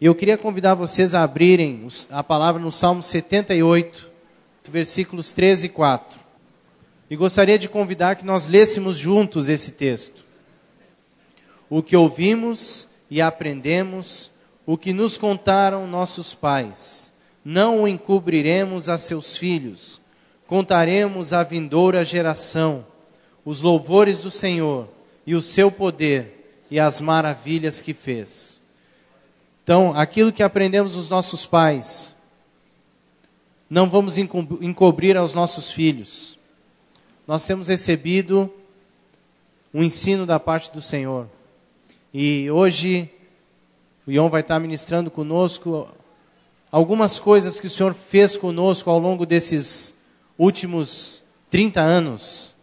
E eu queria convidar vocês a abrirem a palavra no Salmo 78, versículos 13 e 4. E gostaria de convidar que nós lêssemos juntos esse texto. O que ouvimos e aprendemos, o que nos contaram nossos pais, não o encobriremos a seus filhos, contaremos à vindoura geração os louvores do Senhor e o seu poder e as maravilhas que fez. Então, aquilo que aprendemos dos nossos pais, não vamos encobrir aos nossos filhos. Nós temos recebido um ensino da parte do Senhor. E hoje, o Ion vai estar ministrando conosco algumas coisas que o Senhor fez conosco ao longo desses últimos 30 anos.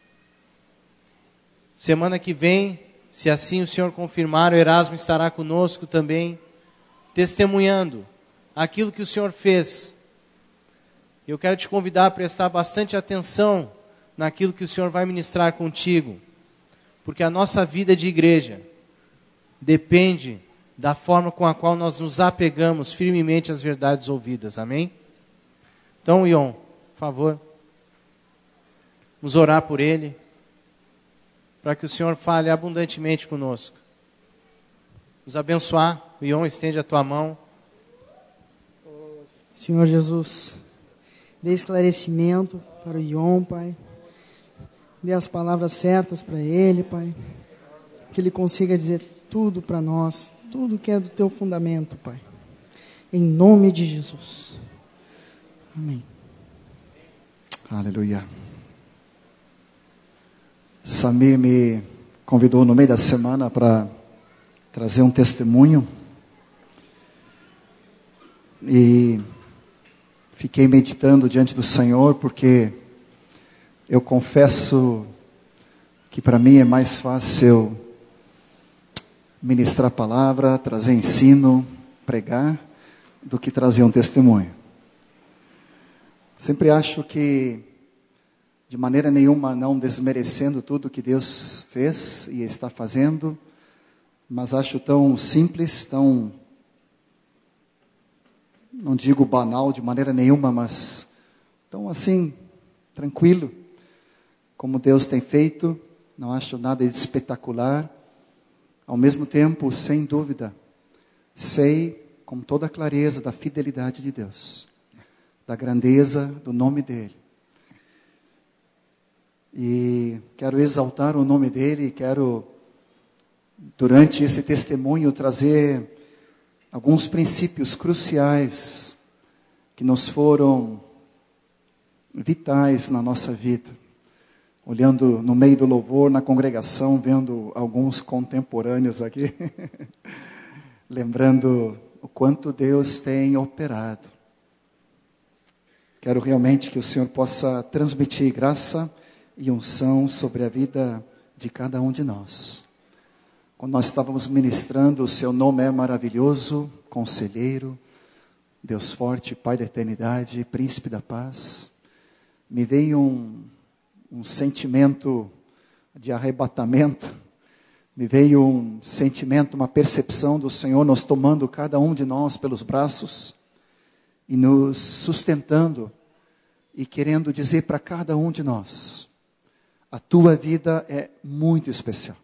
Semana que vem, se assim o Senhor confirmar, o Erasmo estará conosco também, testemunhando aquilo que o Senhor fez. Eu quero te convidar a prestar bastante atenção naquilo que o Senhor vai ministrar contigo, porque a nossa vida de igreja depende da forma com a qual nós nos apegamos firmemente às verdades ouvidas, amém? Então, Ion, por favor, vamos orar por ele, para que o Senhor fale abundantemente conosco. Nos abençoar. Ion, estende a tua mão. Senhor Jesus, dê esclarecimento para o Ion, Pai. Dê as palavras certas para ele, Pai. Que ele consiga dizer tudo para nós, tudo que é do teu fundamento, Pai. Em nome de Jesus. Amém. Aleluia. Samir me convidou no meio da semana para trazer um testemunho. E fiquei meditando diante do Senhor, porque eu confesso que para mim é mais fácil ministrar a palavra, trazer ensino, pregar, do que trazer um testemunho. Sempre acho que, de maneira nenhuma, não desmerecendo tudo que Deus fez e está fazendo, mas acho tão simples, tão, não digo banal de maneira nenhuma, mas tão assim, tranquilo, como Deus tem feito. Não acho nada de espetacular. Ao mesmo tempo, sem dúvida, sei com toda a clareza da fidelidade de Deus, da grandeza do nome dEle. E quero exaltar o nome dEle, quero, durante esse testemunho, trazer alguns princípios cruciais que nos foram vitais na nossa vida. Olhando no meio do louvor, na congregação, vendo alguns contemporâneos aqui, lembrando o quanto Deus tem operado. Quero realmente que o Senhor possa transmitir graça e unção sobre a vida de cada um de nós. Quando nós estávamos ministrando, o seu nome é maravilhoso, conselheiro, Deus forte, Pai da eternidade, príncipe da paz. Me veio um sentimento de arrebatamento, me veio um sentimento, uma percepção do Senhor nos tomando cada um de nós pelos braços e nos sustentando e querendo dizer para cada um de nós: a tua vida é muito especial.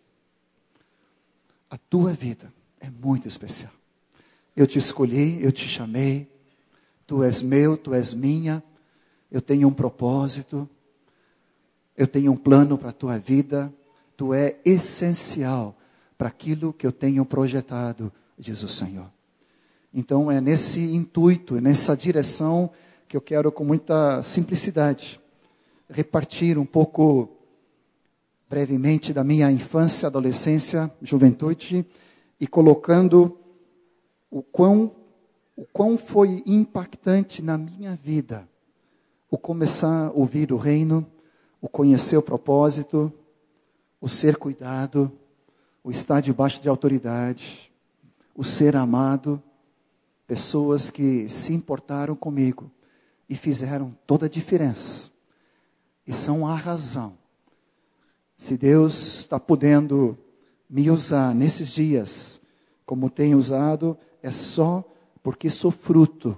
A tua vida é muito especial. Eu te escolhi, eu te chamei, tu és meu, tu és minha, eu tenho um propósito, eu tenho um plano para a tua vida, tu é essencial para aquilo que eu tenho projetado, diz o Senhor. Então é nesse intuito, é nessa direção que eu quero, com muita simplicidade, repartir um pouco brevemente da minha infância, adolescência, juventude, e colocando o quão foi impactante na minha vida o começar a ouvir o reino, o conhecer o propósito, o ser cuidado, o estar debaixo de autoridade, o ser amado, pessoas que se importaram comigo e fizeram toda a diferença. E são a razão. Se Deus está podendo me usar nesses dias como tenho usado, é só porque sou fruto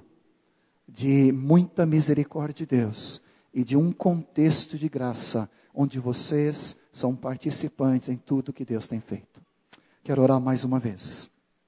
de muita misericórdia de Deus e de um contexto de graça, onde vocês são participantes em tudo que Deus tem feito. Quero orar mais uma vez.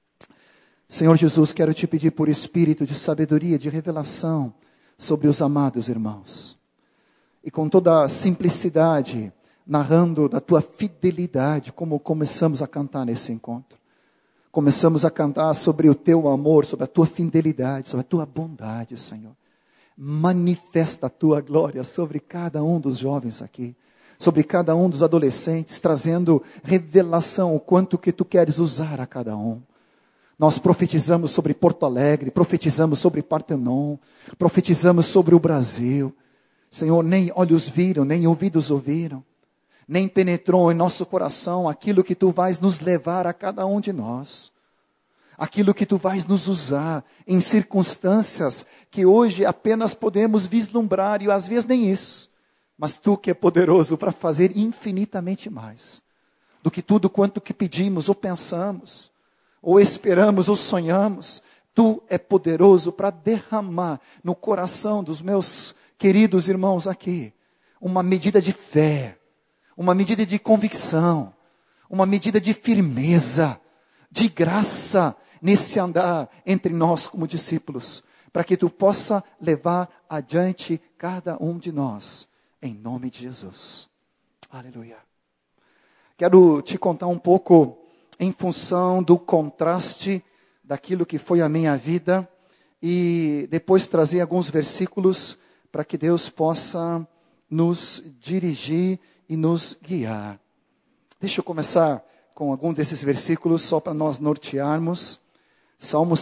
Senhor Jesus, quero te pedir por espírito de sabedoria, de revelação sobre os amados irmãos. E com toda a simplicidade, narrando da tua fidelidade, como começamos a cantar nesse encontro. Começamos a cantar sobre o teu amor, sobre a tua fidelidade, sobre a tua bondade, Senhor. Manifesta a tua glória sobre cada um dos jovens aqui, sobre cada um dos adolescentes, trazendo revelação o quanto que tu queres usar a cada um. Nós profetizamos sobre Porto Alegre, profetizamos sobre Partenon, profetizamos sobre o Brasil. Senhor, nem olhos viram, nem ouvidos ouviram, nem penetrou em nosso coração aquilo que tu vais nos levar a cada um de nós. Aquilo que tu vais nos usar em circunstâncias que hoje apenas podemos vislumbrar, e às vezes nem isso. Mas tu que é poderoso para fazer infinitamente mais do que tudo quanto que pedimos ou pensamos, ou esperamos ou sonhamos. Tu é poderoso para derramar no coração dos meus queridos irmãos aqui uma medida de fé, uma medida de convicção, uma medida de firmeza, de graça nesse andar entre nós como discípulos, para que tu possa levar adiante cada um de nós, em nome de Jesus. Aleluia. Quero te contar um pouco em função do contraste daquilo que foi a minha vida e depois trazer alguns versículos para que Deus possa nos dirigir e nos guiar. Deixa eu começar com algum desses versículos só para nós nortearmos. Salmo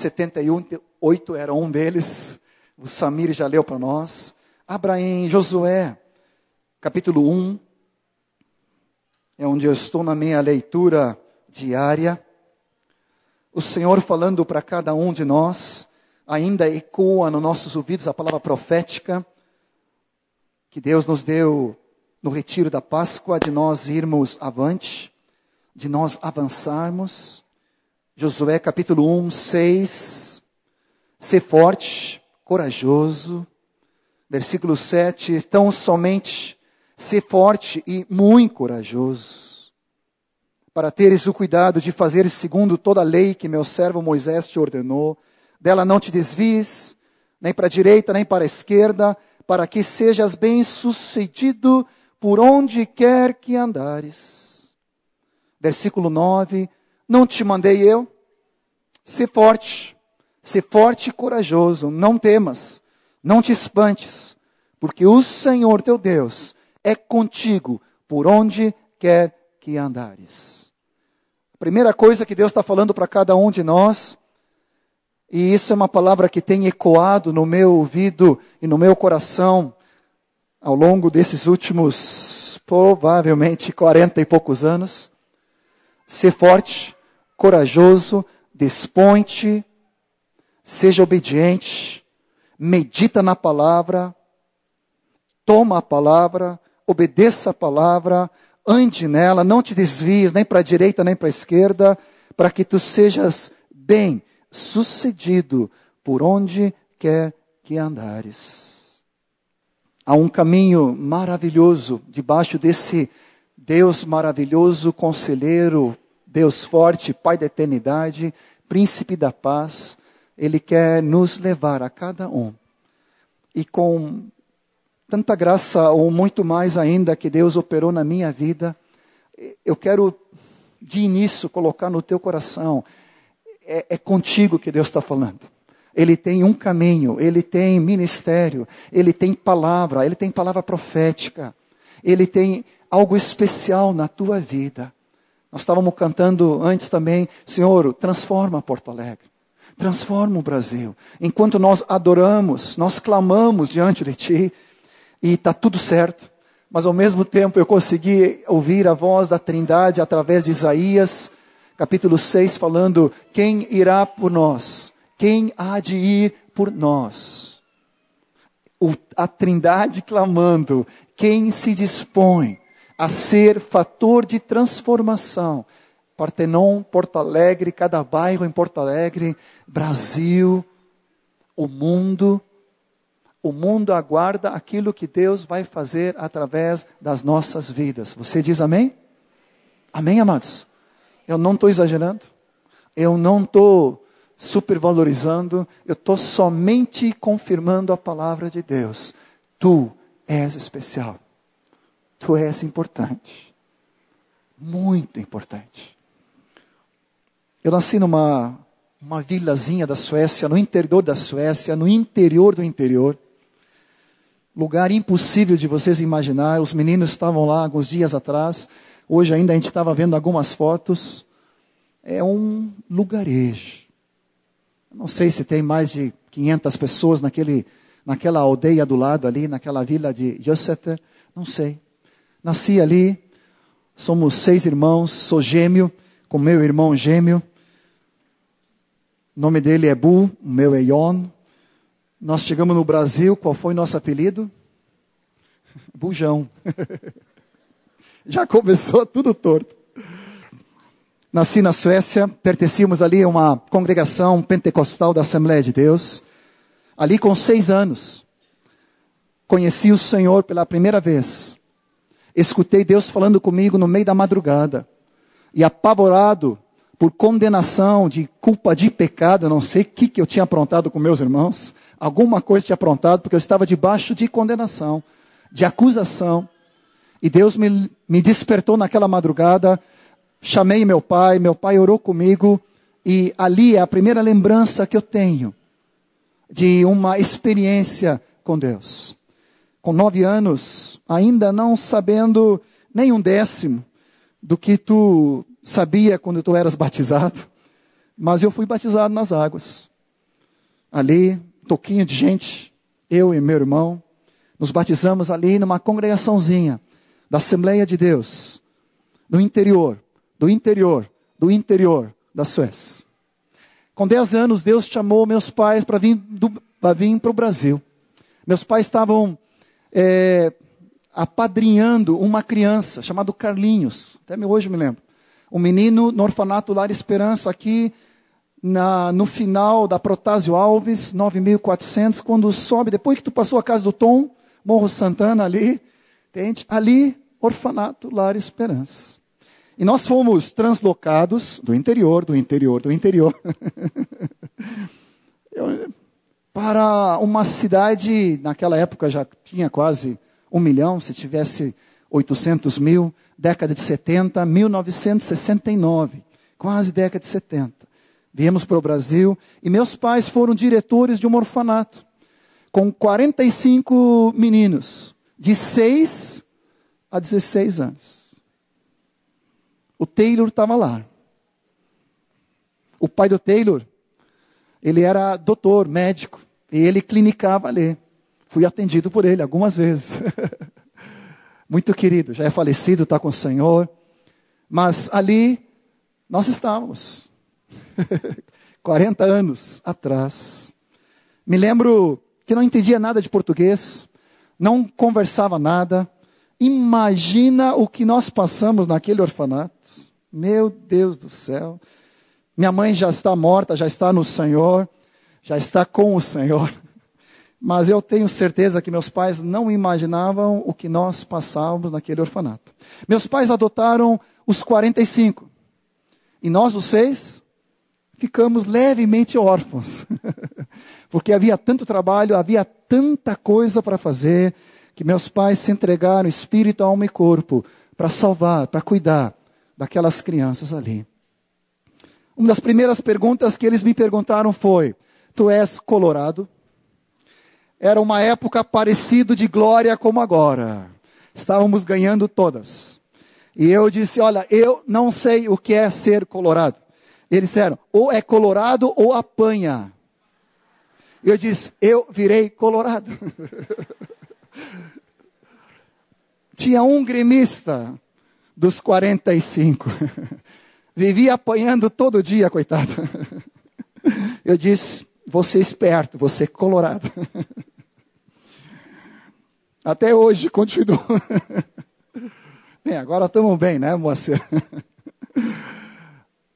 78 era um deles. O Samir já leu para nós. Abra em Josué, capítulo 1. É onde eu estou na minha leitura diária. O Senhor falando para cada um de nós, ainda ecoa nos nossos ouvidos a palavra profética que Deus nos deu no retiro da Páscoa, de nós irmos avante, de nós avançarmos. Josué capítulo 1, 6. Ser forte, corajoso. Versículo 7. Tão somente ser forte e muito corajoso, para teres o cuidado de fazer segundo toda a lei que meu servo Moisés te ordenou. Dela não te desvies, nem para a direita, nem para a esquerda, para que sejas bem-sucedido por onde quer que andares. Versículo 9. Não te mandei eu? Ser forte e corajoso, não temas, não te espantes, porque o Senhor teu Deus é contigo por onde quer que andares. A primeira coisa que Deus está falando para cada um de nós, e isso é uma palavra que tem ecoado no meu ouvido e no meu coração ao longo desses últimos, provavelmente, 40 e poucos anos. Ser forte, corajoso, dispõe-te, seja obediente, medita na palavra, toma a palavra, obedeça a palavra, ande nela, não te desvies nem para a direita nem para a esquerda, para que tu sejas bem sucedido por onde quer que andares. Há um caminho maravilhoso debaixo desse Deus maravilhoso, conselheiro, Deus forte, Pai da eternidade, Príncipe da paz. Ele quer nos levar a cada um. E com tanta graça, ou muito mais ainda, que Deus operou na minha vida, eu quero de início colocar no teu coração, é contigo que Deus está falando. Ele tem um caminho, Ele tem ministério, Ele tem palavra profética, Ele tem algo especial na tua vida. Nós estávamos cantando antes também, Senhor, transforma Porto Alegre, transforma o Brasil. Enquanto nós adoramos, nós clamamos diante de Ti, e está tudo certo, mas ao mesmo tempo eu consegui ouvir a voz da Trindade através de Isaías, capítulo 6, falando, quem irá por nós? Quem há de ir por nós? A Trindade clamando, quem se dispõe a ser fator de transformação Partenon, Porto Alegre, cada bairro em Porto Alegre, Brasil, o mundo aguarda aquilo que Deus vai fazer através das nossas vidas. Você diz amém? Amém, amados? Eu não estou exagerando, eu não estou supervalorizando, eu estou somente confirmando a palavra de Deus. Tu és especial, tu és importante, muito importante. Eu nasci numa vilazinha da Suécia, no interior da Suécia, no interior do interior. Lugar impossível de vocês imaginar. Os meninos estavam lá alguns dias atrás. Hoje ainda a gente estava vendo algumas fotos. É um lugarejo. Não sei se tem mais de 500 pessoas naquela aldeia do lado ali, naquela vila de Jösseter. Não sei. Nasci ali. Somos 6 irmãos. Sou gêmeo com meu irmão gêmeo. O nome dele é Bu, o meu é Jon. Nós chegamos no Brasil, qual foi nosso apelido? Bujão. Já começou tudo torto. Nasci na Suécia, pertencíamos ali a uma congregação pentecostal da Assembleia de Deus. Ali com 6 anos, conheci o Senhor pela primeira vez. Escutei Deus falando comigo no meio da madrugada. E apavorado, por condenação de culpa de pecado, eu não sei o que eu tinha aprontado com meus irmãos, alguma coisa tinha aprontado, porque eu estava debaixo de condenação, de acusação, e Deus me despertou naquela madrugada, chamei meu pai orou comigo, e ali é a primeira lembrança que eu tenho, de uma experiência com Deus. Com 9 anos, ainda não sabendo nem 1/10 do que tu sabia quando tu eras batizado, mas eu fui batizado nas águas. Ali, um toquinho de gente, eu e meu irmão, nos batizamos ali numa congregaçãozinha da Assembleia de Deus, do interior da Suécia. Com 10 anos, Deus chamou meus pais para vir para o Brasil. Meus pais estavam apadrinhando uma criança chamada Carlinhos, até hoje me lembro. Um menino no orfanato Lar Esperança, aqui no final da Protásio Alves, 9.400, quando sobe, depois que tu passou a casa do Tom, Morro Santana ali, entende? Ali, orfanato Lar Esperança. E nós fomos translocados do interior, para uma cidade, naquela época já tinha quase 1 milhão, se tivesse 800 mil, década de 70, 1969, quase década de 70. Viemos para o Brasil e meus pais foram diretores de um orfanato, com 45 meninos, de 6 a 16 anos. O Taylor estava lá. O pai do Taylor, ele era doutor, médico, e ele clinicava ali. Fui atendido por ele algumas vezes. Muito querido, já é falecido, está com o Senhor. Mas ali nós estávamos. 40 anos atrás. Me lembro que não entendia nada de português, não conversava nada. Imagina o que nós passamos naquele orfanato. Meu Deus do céu. Minha mãe já está morta, já está no Senhor, já está com o Senhor. Mas eu tenho certeza que meus pais não imaginavam o que nós passávamos naquele orfanato. Meus pais adotaram os 45. E nós, os 6, ficamos levemente órfãos. Porque havia tanto trabalho, havia tanta coisa para fazer, que meus pais se entregaram espírito, alma e corpo para salvar, para cuidar daquelas crianças ali. Uma das primeiras perguntas que eles me perguntaram foi: tu és colorado? Era uma época parecida de glória como agora. Estávamos ganhando todas. E eu disse: olha, eu não sei o que é ser colorado. Eles disseram: ou é colorado ou apanha. Eu disse: eu virei colorado. Tinha um gremista dos 45. Vivia apanhando todo dia, coitado. Eu disse: você é esperto, você é colorado. Até hoje, continua. Bem, agora estamos bem, né, moça?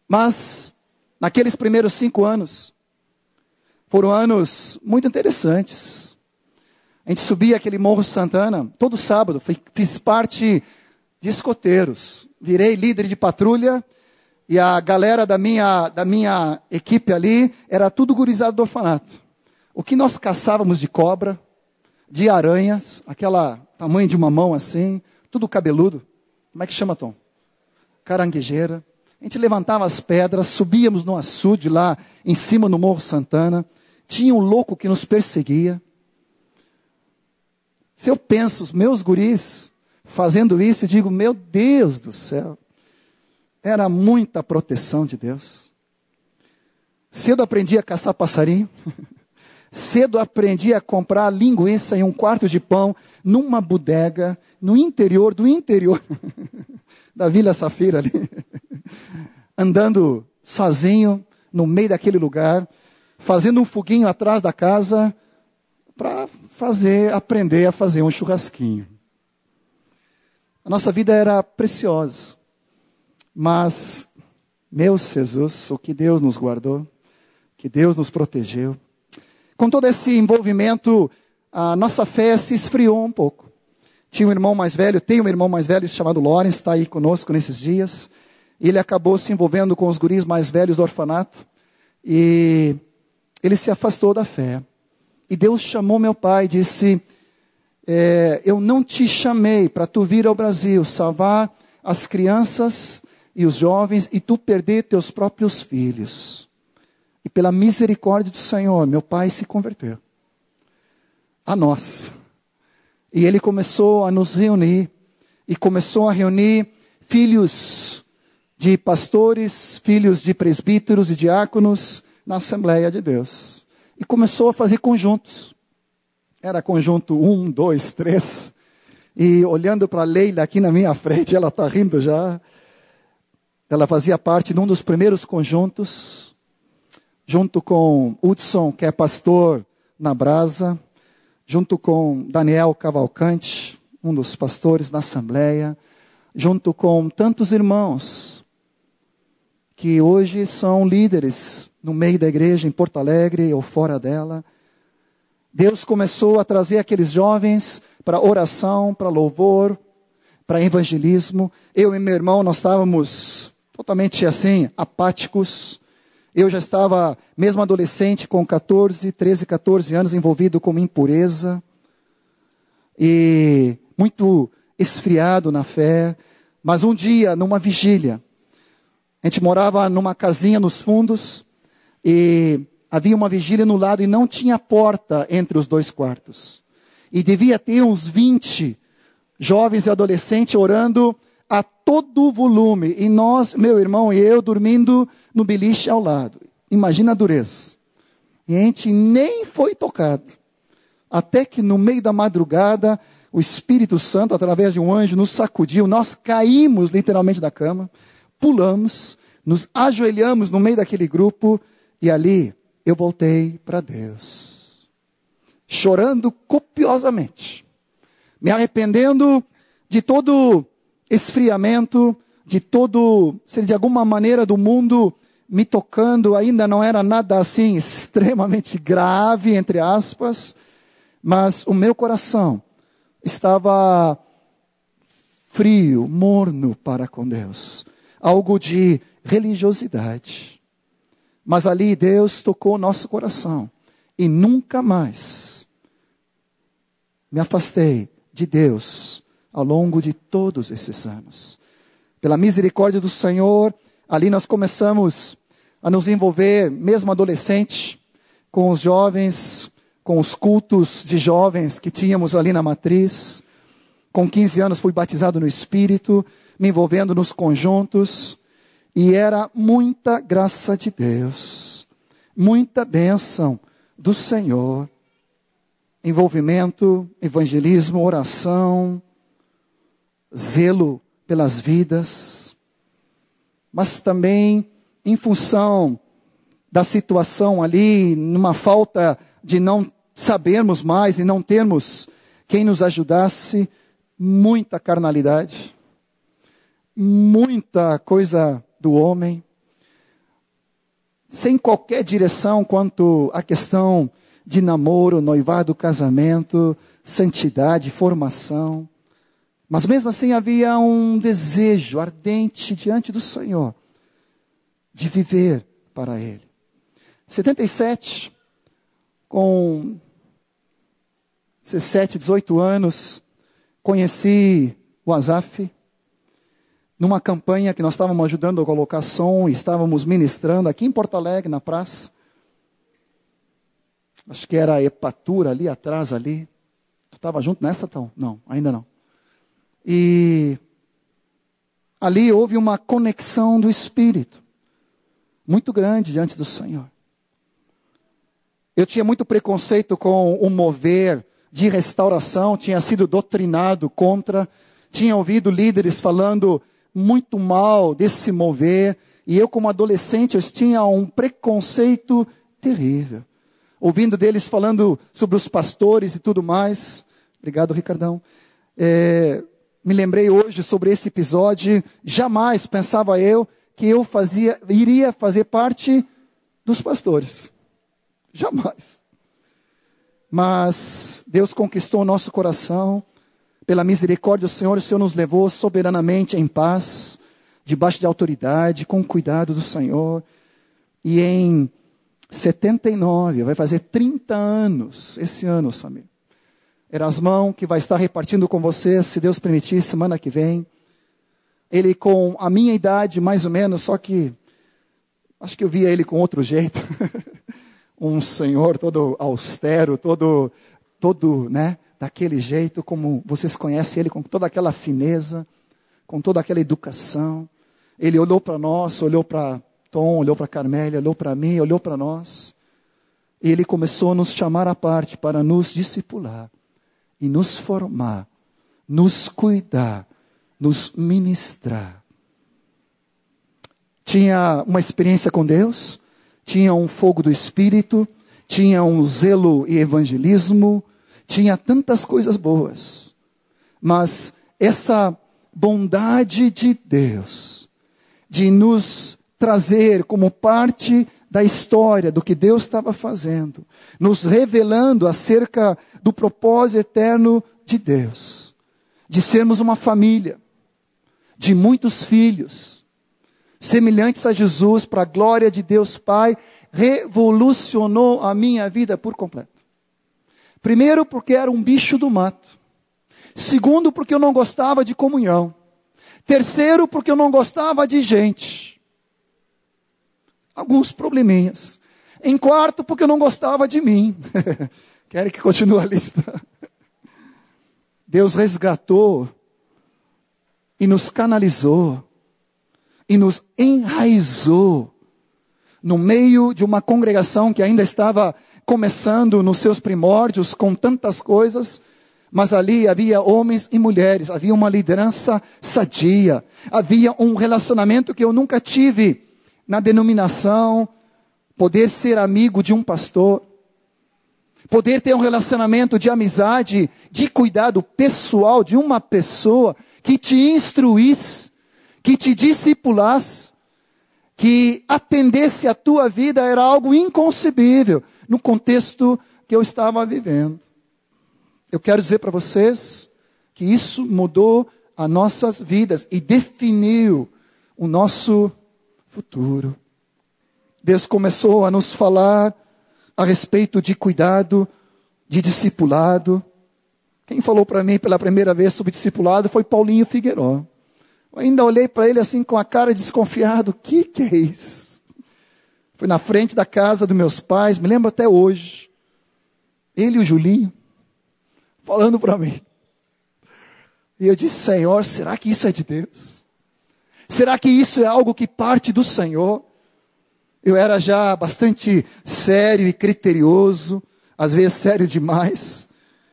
Mas, naqueles primeiros 5 anos, foram anos muito interessantes. A gente subia aquele Morro Santana, todo sábado, fiz parte de escoteiros. Virei líder de patrulha, e a galera da minha equipe ali, era tudo gurizado do orfanato. O que nós caçávamos de cobra, de aranhas, aquela tamanho de uma mão assim, tudo cabeludo. Como é que chama, Tom? Caranguejeira. A gente levantava as pedras, subíamos no açude lá em cima no Morro Santana. Tinha um louco que nos perseguia. Se eu penso os meus guris fazendo isso, eu digo, meu Deus do céu. Era muita proteção de Deus. Cedo aprendi a caçar passarinho. Cedo aprendi a comprar linguiça e um quarto de pão numa bodega no interior do interior da Vila Safira ali. Andando sozinho no meio daquele lugar, fazendo um foguinho atrás da casa para aprender a fazer um churrasquinho. A nossa vida era preciosa, mas, meu Jesus, o que Deus nos guardou, que Deus nos protegeu. Com todo esse envolvimento, a nossa fé se esfriou um pouco. Tenho um irmão mais velho chamado Lawrence, está aí conosco nesses dias. Ele acabou se envolvendo com os guris mais velhos do orfanato, e ele se afastou da fé. E Deus chamou meu pai e disse, eu não te chamei para tu vir ao Brasil, salvar as crianças e os jovens, e tu perder teus próprios filhos. E pela misericórdia do Senhor, meu pai se converteu a nós. E ele começou a nos reunir, e começou a reunir filhos de pastores, filhos de presbíteros e diáconos na Assembleia de Deus. E começou a fazer conjuntos. Era conjunto 1, 2, 3. E olhando para a Leila aqui na minha frente, ela está rindo já. Ela fazia parte de um dos primeiros conjuntos, junto com Hudson, que é pastor na Brasa, junto com Daniel Cavalcante, um dos pastores na Assembleia, junto com tantos irmãos que hoje são líderes no meio da igreja, em Porto Alegre ou fora dela. Deus começou a trazer aqueles jovens para oração, para louvor, para evangelismo. Eu e meu irmão, nós estávamos totalmente assim, apáticos. Eu já estava, mesmo adolescente, com 13, 14 anos, envolvido com impureza. E muito esfriado na fé. Mas um dia, numa vigília, a gente morava numa casinha nos fundos, e havia uma vigília no lado e não tinha porta entre os 2 quartos. E devia ter uns 20 jovens e adolescentes orando a todo volume. E nós, meu irmão e eu, dormindo no beliche ao lado. Imagina a dureza. E a gente nem foi tocado. Até que no meio da madrugada, o Espírito Santo, através de um anjo, nos sacudiu. Nós caímos literalmente da cama, pulamos, nos ajoelhamos no meio daquele grupo, e ali eu voltei para Deus, chorando copiosamente, me arrependendo de todo esfriamento, de todo, se de alguma maneira do mundo me tocando. Ainda não era nada assim extremamente grave, entre aspas, mas o meu coração estava frio, morno para com Deus, algo de religiosidade. Mas ali Deus tocou o nosso coração. E nunca mais me afastei de Deus ao longo de todos esses anos. Pela misericórdia do Senhor, ali nós começamos a nos envolver, mesmo adolescente, com os jovens, com os cultos de jovens que tínhamos ali na matriz. Com 15 anos fui batizado no Espírito, me envolvendo nos conjuntos. E era muita graça de Deus, muita bênção do Senhor, envolvimento, evangelismo, oração, zelo pelas vidas, mas também em função da situação ali, numa falta de não sabermos mais e não termos quem nos ajudasse, muita carnalidade, muita coisa do homem, sem qualquer direção quanto à questão de namoro, noivado, casamento, santidade, formação. Mas mesmo assim havia um desejo ardente diante do Senhor de viver para Ele. 77, com 17, 18 anos, conheci o Asaf numa campanha que nós estávamos ajudando a colocar som e estávamos ministrando aqui em Porto Alegre, na praça. Acho que era a Epatura ali atrás ali. Tu estava junto nessa, então? Não, ainda não. E ali houve uma conexão do Espírito muito grande diante do Senhor. Eu tinha muito preconceito com o mover de restauração, tinha sido doutrinado contra, tinha ouvido líderes falando muito mal desse mover, e eu como adolescente eu tinha um preconceito terrível, ouvindo deles falando sobre os pastores e tudo mais. Obrigado, Ricardão. Me lembrei hoje sobre esse episódio. Jamais pensava eu que eu iria fazer parte dos pastores. Jamais. Mas Deus conquistou o nosso coração. Pela misericórdia do Senhor, o Senhor nos levou soberanamente em paz, debaixo de autoridade, com o cuidado do Senhor. E em 79, vai fazer 30 anos, esse ano, Samir. Erasmão, que vai estar repartindo com você, se Deus permitir, semana que vem. Ele com a minha idade, mais ou menos, só que acho que eu via ele com outro jeito. Um senhor todo austero, todo, né, daquele jeito, como vocês conhecem ele, com toda aquela fineza, com toda aquela educação. Ele olhou para nós, olhou para Tom, olhou para Carmélia, olhou para mim, olhou para nós. E ele começou a nos chamar à parte para nos discipular e nos formar, nos cuidar, nos ministrar. Tinha uma experiência com Deus, tinha um fogo do Espírito, tinha um zelo e evangelismo, tinha tantas coisas boas. Mas essa bondade de Deus, de nos trazer como parte da história, do que Deus estava fazendo, nos revelando acerca do propósito eterno de Deus, de sermos uma família, de muitos filhos, semelhantes a Jesus, para a glória de Deus Pai, revolucionou a minha vida por completo. Primeiro, porque era um bicho do mato. Segundo, porque eu não gostava de comunhão. Terceiro, porque eu não gostava de gente. Alguns probleminhas. Em quarto, porque eu não gostava de mim. Querem que continue a lista? Deus resgatou e nos canalizou e nos enraizou no meio de uma congregação que ainda estava começando nos seus primórdios com tantas coisas, mas ali havia homens e mulheres, havia uma liderança sadia, havia um relacionamento que eu nunca tive na denominação, poder ser amigo de um pastor, poder ter um relacionamento de amizade, de cuidado pessoal de uma pessoa que te instruísse, que te discipulasse, que atendesse a tua vida, era algo inconcebível no contexto que eu estava vivendo. Eu quero dizer para vocês que isso mudou as nossas vidas e definiu o nosso futuro. Deus começou a nos falar a respeito de cuidado, de discipulado. Quem falou para mim pela primeira vez sobre discipulado foi Paulinho Figueiró. Eu ainda olhei para ele assim com a cara desconfiado. O que é isso? Foi na frente da casa dos meus pais, me lembro até hoje. Ele e o Julinho falando para mim. E eu disse, Senhor, será que isso é de Deus? Será que isso é algo que parte do Senhor? Eu era já bastante sério e criterioso, às vezes sério demais.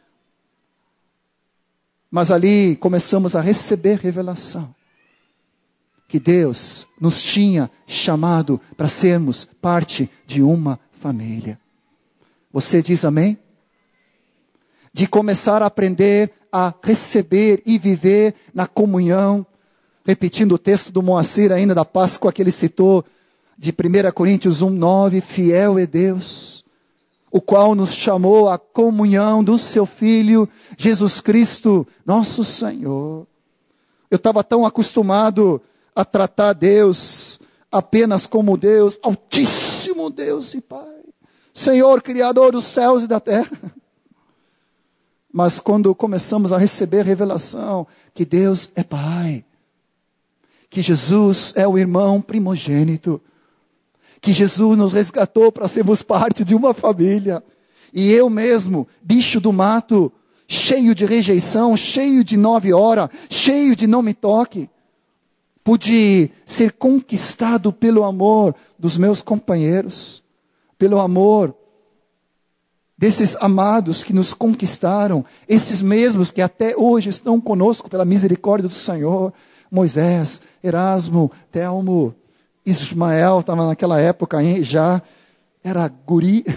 Mas ali começamos a receber revelação. Que Deus nos tinha chamado para sermos parte de uma família. Você diz amém? De começar a aprender a receber e viver na comunhão. Repetindo o texto do Moacir ainda da Páscoa que ele citou. de 1 Coríntios 1:9, fiel é Deus, o qual nos chamou à comunhão do seu Filho, Jesus Cristo, nosso Senhor. Eu estava tão acostumado a tratar Deus apenas como Deus, Altíssimo Deus e Pai, Senhor Criador dos céus e da terra. Mas quando começamos a receber a revelação que Deus é Pai, que Jesus é o irmão primogênito, que Jesus nos resgatou para sermos parte de uma família, e eu mesmo, bicho do mato, cheio de rejeição, cheio de 9 horas, cheio de não me toque, pude ser conquistado pelo amor dos meus companheiros, pelo amor desses amados que nos conquistaram, esses mesmos que até hoje estão conosco pela misericórdia do Senhor. Moisés, Erasmo, Telmo, Ismael, estava naquela época já, era guri.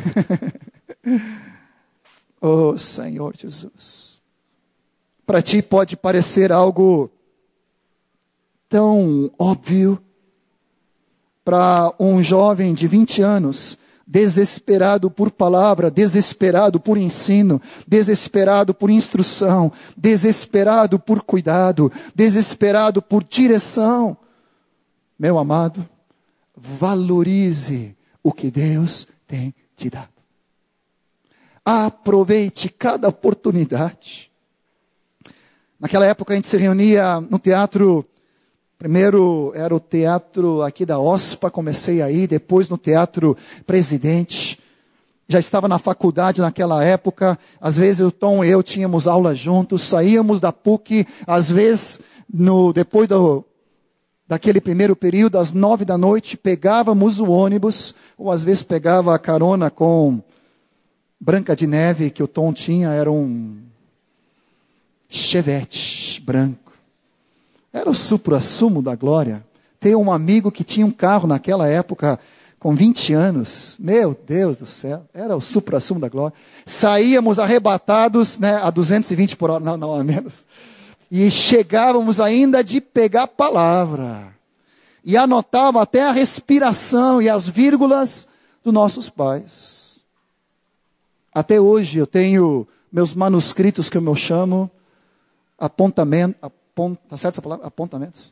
Oh Senhor Jesus, para ti pode parecer algo tão óbvio, para um jovem de 20 anos, desesperado por palavra, desesperado por ensino, desesperado por instrução, desesperado por cuidado, desesperado por direção. Meu amado, valorize o que Deus tem te dado. Aproveite cada oportunidade. Naquela época a gente se reunia no teatro. Primeiro era o teatro aqui da OSPA, comecei aí, depois no Teatro Presidente. Já estava na faculdade naquela época, às vezes o Tom e eu tínhamos aula juntos, saíamos da PUC, às vezes depois daquele primeiro período, às 9 da noite, pegávamos o ônibus, ou às vezes pegava a carona com Branca de Neve, que o Tom tinha, era um Chevette branco. Era o suprassumo da glória. Tem um amigo que tinha um carro naquela época, com 20 anos. Meu Deus do céu, era o suprassumo da glória. Saíamos arrebatados, né, a 220 por hora, não a menos. E chegávamos ainda de pegar a palavra. E anotava até a respiração e as vírgulas dos nossos pais. Até hoje eu tenho meus manuscritos que eu chamo tá certo essa palavra? Apontamentos.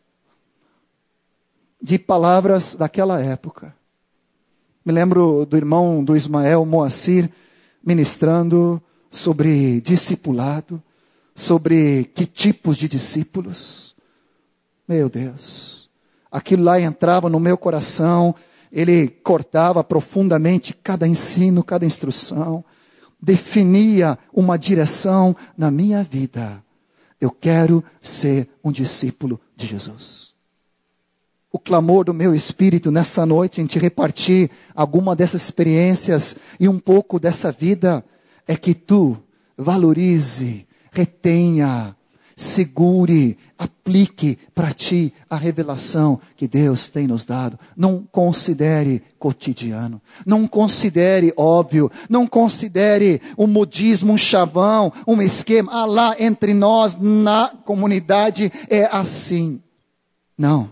De palavras daquela época. Me lembro do irmão do Ismael Moacir ministrando sobre discipulado, sobre que tipos de discípulos. Meu Deus. Aquilo lá entrava no meu coração, ele cortava profundamente cada ensino, cada instrução, definia uma direção na minha vida. Eu quero ser um discípulo de Jesus. O clamor do meu espírito nessa noite em te repartir alguma dessas experiências e um pouco dessa vida é que tu valorize, retenha, segure, aplique para ti a revelação que Deus tem nos dado. Não considere cotidiano, não considere óbvio, não considere um modismo, um chavão, um esquema. Lá entre nós, na comunidade, é assim. Não.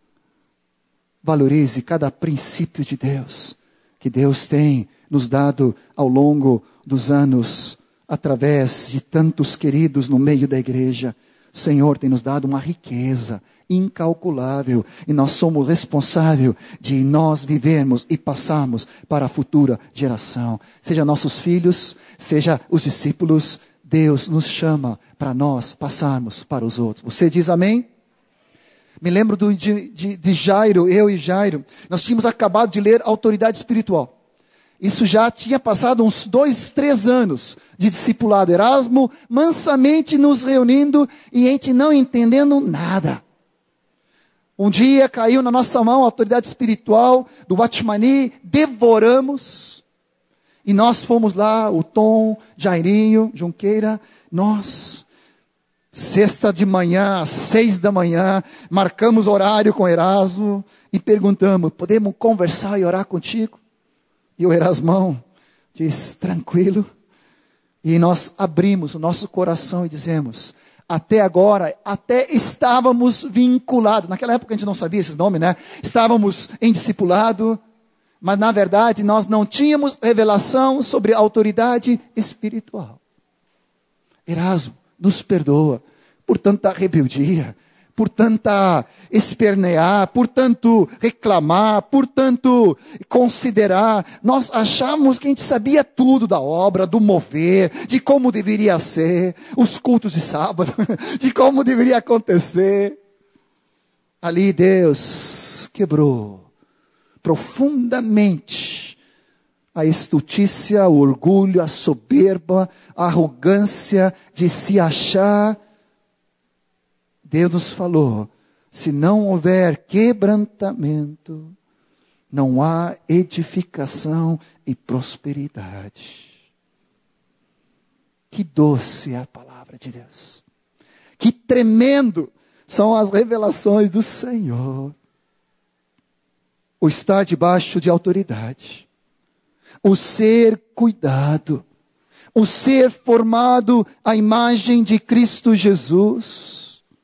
Valorize cada princípio de Deus, que Deus tem nos dado ao longo dos anos, através de tantos queridos no meio da igreja. O Senhor tem nos dado uma riqueza incalculável e nós somos responsáveis de nós vivermos e passarmos para a futura geração. Seja nossos filhos, seja os discípulos, Deus nos chama para nós passarmos para os outros. Você diz amém? Me lembro de Jairo, eu e Jairo, nós tínhamos acabado de ler Autoridade Espiritual. Isso já tinha passado uns 2, 3 anos de discipulado. Erasmo mansamente nos reunindo e a gente não entendendo nada. Um dia caiu na nossa mão a autoridade espiritual do Watchmani, devoramos. E nós fomos lá, o Tom, Jairinho, Junqueira, nós, sexta de manhã, às 6 da manhã, marcamos horário com Erasmo e perguntamos, podemos conversar e orar contigo? E o Erasmão diz, tranquilo. E nós abrimos o nosso coração e dizemos, até agora, até estávamos vinculados. Naquela época a gente não sabia esses nomes, né? Estávamos em discipulado, mas na verdade nós não tínhamos revelação sobre a autoridade espiritual. Erasmo, nos perdoa por tanta rebeldia, por tanta espernear, por tanto reclamar, por tanto considerar. Nós achamos que a gente sabia tudo da obra, do mover, de como deveria ser, os cultos de sábado, de como deveria acontecer. Ali Deus quebrou profundamente a estultícia, o orgulho, a soberba, a arrogância de se achar. Deus nos falou, se não houver quebrantamento, não há edificação e prosperidade. Que doce é a palavra de Deus. Que tremendo são as revelações do Senhor. O estar debaixo de autoridade, o ser cuidado, o ser formado à imagem de Cristo Jesus,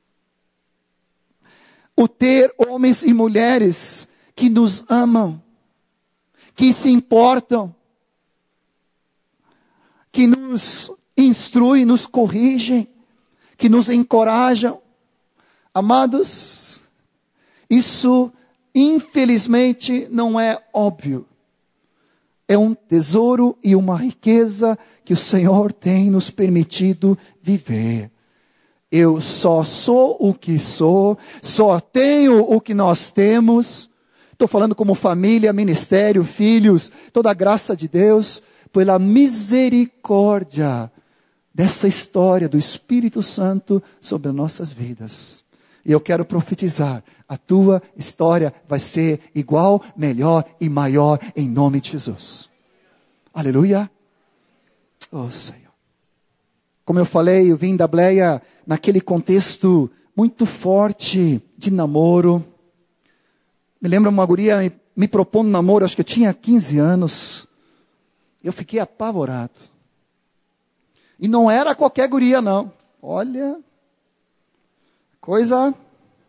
o ter homens e mulheres que nos amam, que se importam, que nos instruem, nos corrigem, que nos encorajam. Amados, isso infelizmente não é óbvio. É um tesouro e uma riqueza que o Senhor tem nos permitido viver. Eu só sou o que sou, só tenho o que nós temos. Estou falando como família, ministério, filhos, toda a graça de Deus, pela misericórdia dessa história do Espírito Santo sobre as nossas vidas. E eu quero profetizar, a tua história vai ser igual, melhor e maior em nome de Jesus. Aleluia. Oh Senhor. Como eu falei, eu vim da Bleia naquele contexto muito forte de namoro. Me lembro uma guria me propondo namoro, acho que eu tinha 15 anos. Eu fiquei apavorado. E não era qualquer guria, não. Olha, coisa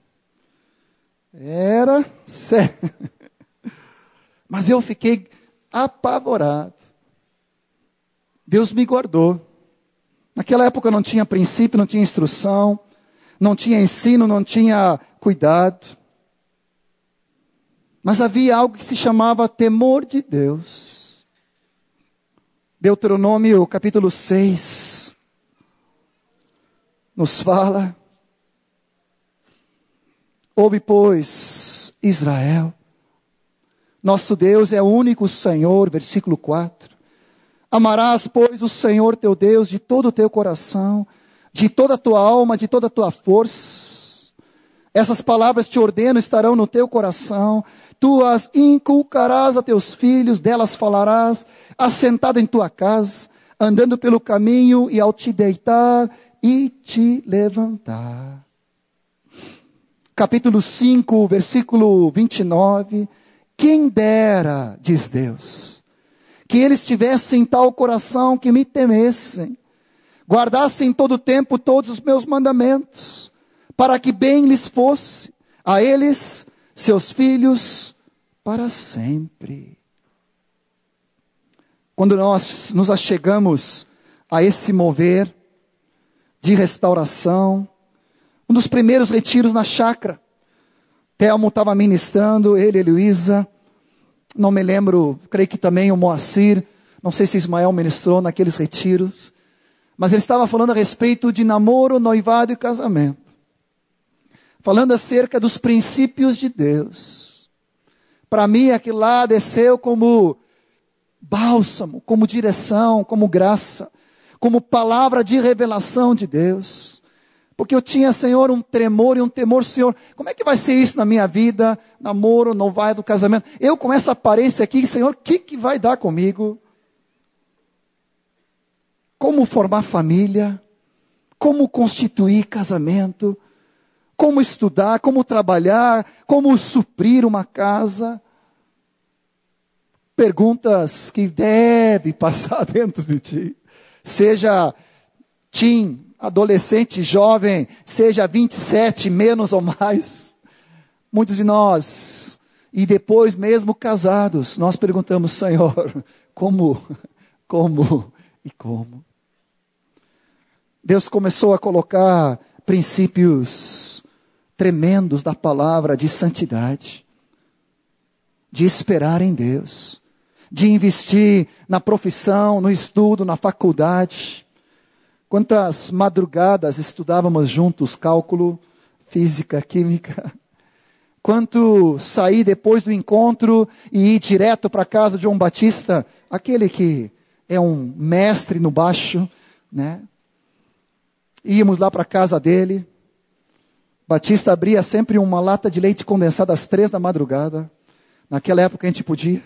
era séria. Mas eu fiquei apavorado. Deus me guardou. Naquela época não tinha princípio, não tinha instrução, não tinha ensino, não tinha cuidado. Mas havia algo que se chamava temor de Deus. Deuteronômio capítulo 6 nos fala: ouve, pois, Israel, nosso Deus é o único Senhor, versículo 4. Amarás, pois, o Senhor teu Deus de todo o teu coração, de toda a tua alma, de toda a tua força. Essas palavras te ordeno, estarão no teu coração. Tu as inculcarás a teus filhos, delas falarás, assentado em tua casa, andando pelo caminho e ao te deitar e te levantar. Capítulo 5, versículo 29. Quem dera, diz Deus, que eles tivessem tal coração que me temessem, guardassem todo o tempo todos os meus mandamentos, para que bem lhes fosse, a eles, seus filhos, para sempre. Quando nós nos achegamos a esse mover de restauração, um dos primeiros retiros na chácara, Telmo estava ministrando, ele e Luísa, não me lembro, creio que também o Moacir, não sei se Ismael ministrou naqueles retiros, mas ele estava falando a respeito de namoro, noivado e casamento. Falando acerca dos princípios de Deus. Para mim, aquilo lá desceu como bálsamo, como direção, como graça, como palavra de revelação de Deus. Porque eu tinha, Senhor, um tremor e um temor, Senhor, como é que vai ser isso na minha vida? Namoro, noivado, casamento. Eu com essa aparência aqui, Senhor, o que vai dar comigo? Como formar família? Como constituir casamento? Como estudar? Como trabalhar? Como suprir uma casa? Perguntas que devem passar dentro de ti. Seja teen, adolescente, jovem, seja 27, menos ou mais. Muitos de nós, e depois mesmo casados, nós perguntamos, Senhor, como e como? Deus começou a colocar princípios tremendos da palavra de santidade, de esperar em Deus, de investir na profissão, no estudo, na faculdade. Quantas madrugadas estudávamos juntos cálculo, física, química. Quanto sair depois do encontro e ir direto para a casa de João Batista, aquele que é um mestre no baixo, né? Íamos lá para a casa dele. Batista abria sempre uma lata de leite condensado às 3 da madrugada. Naquela época a gente podia.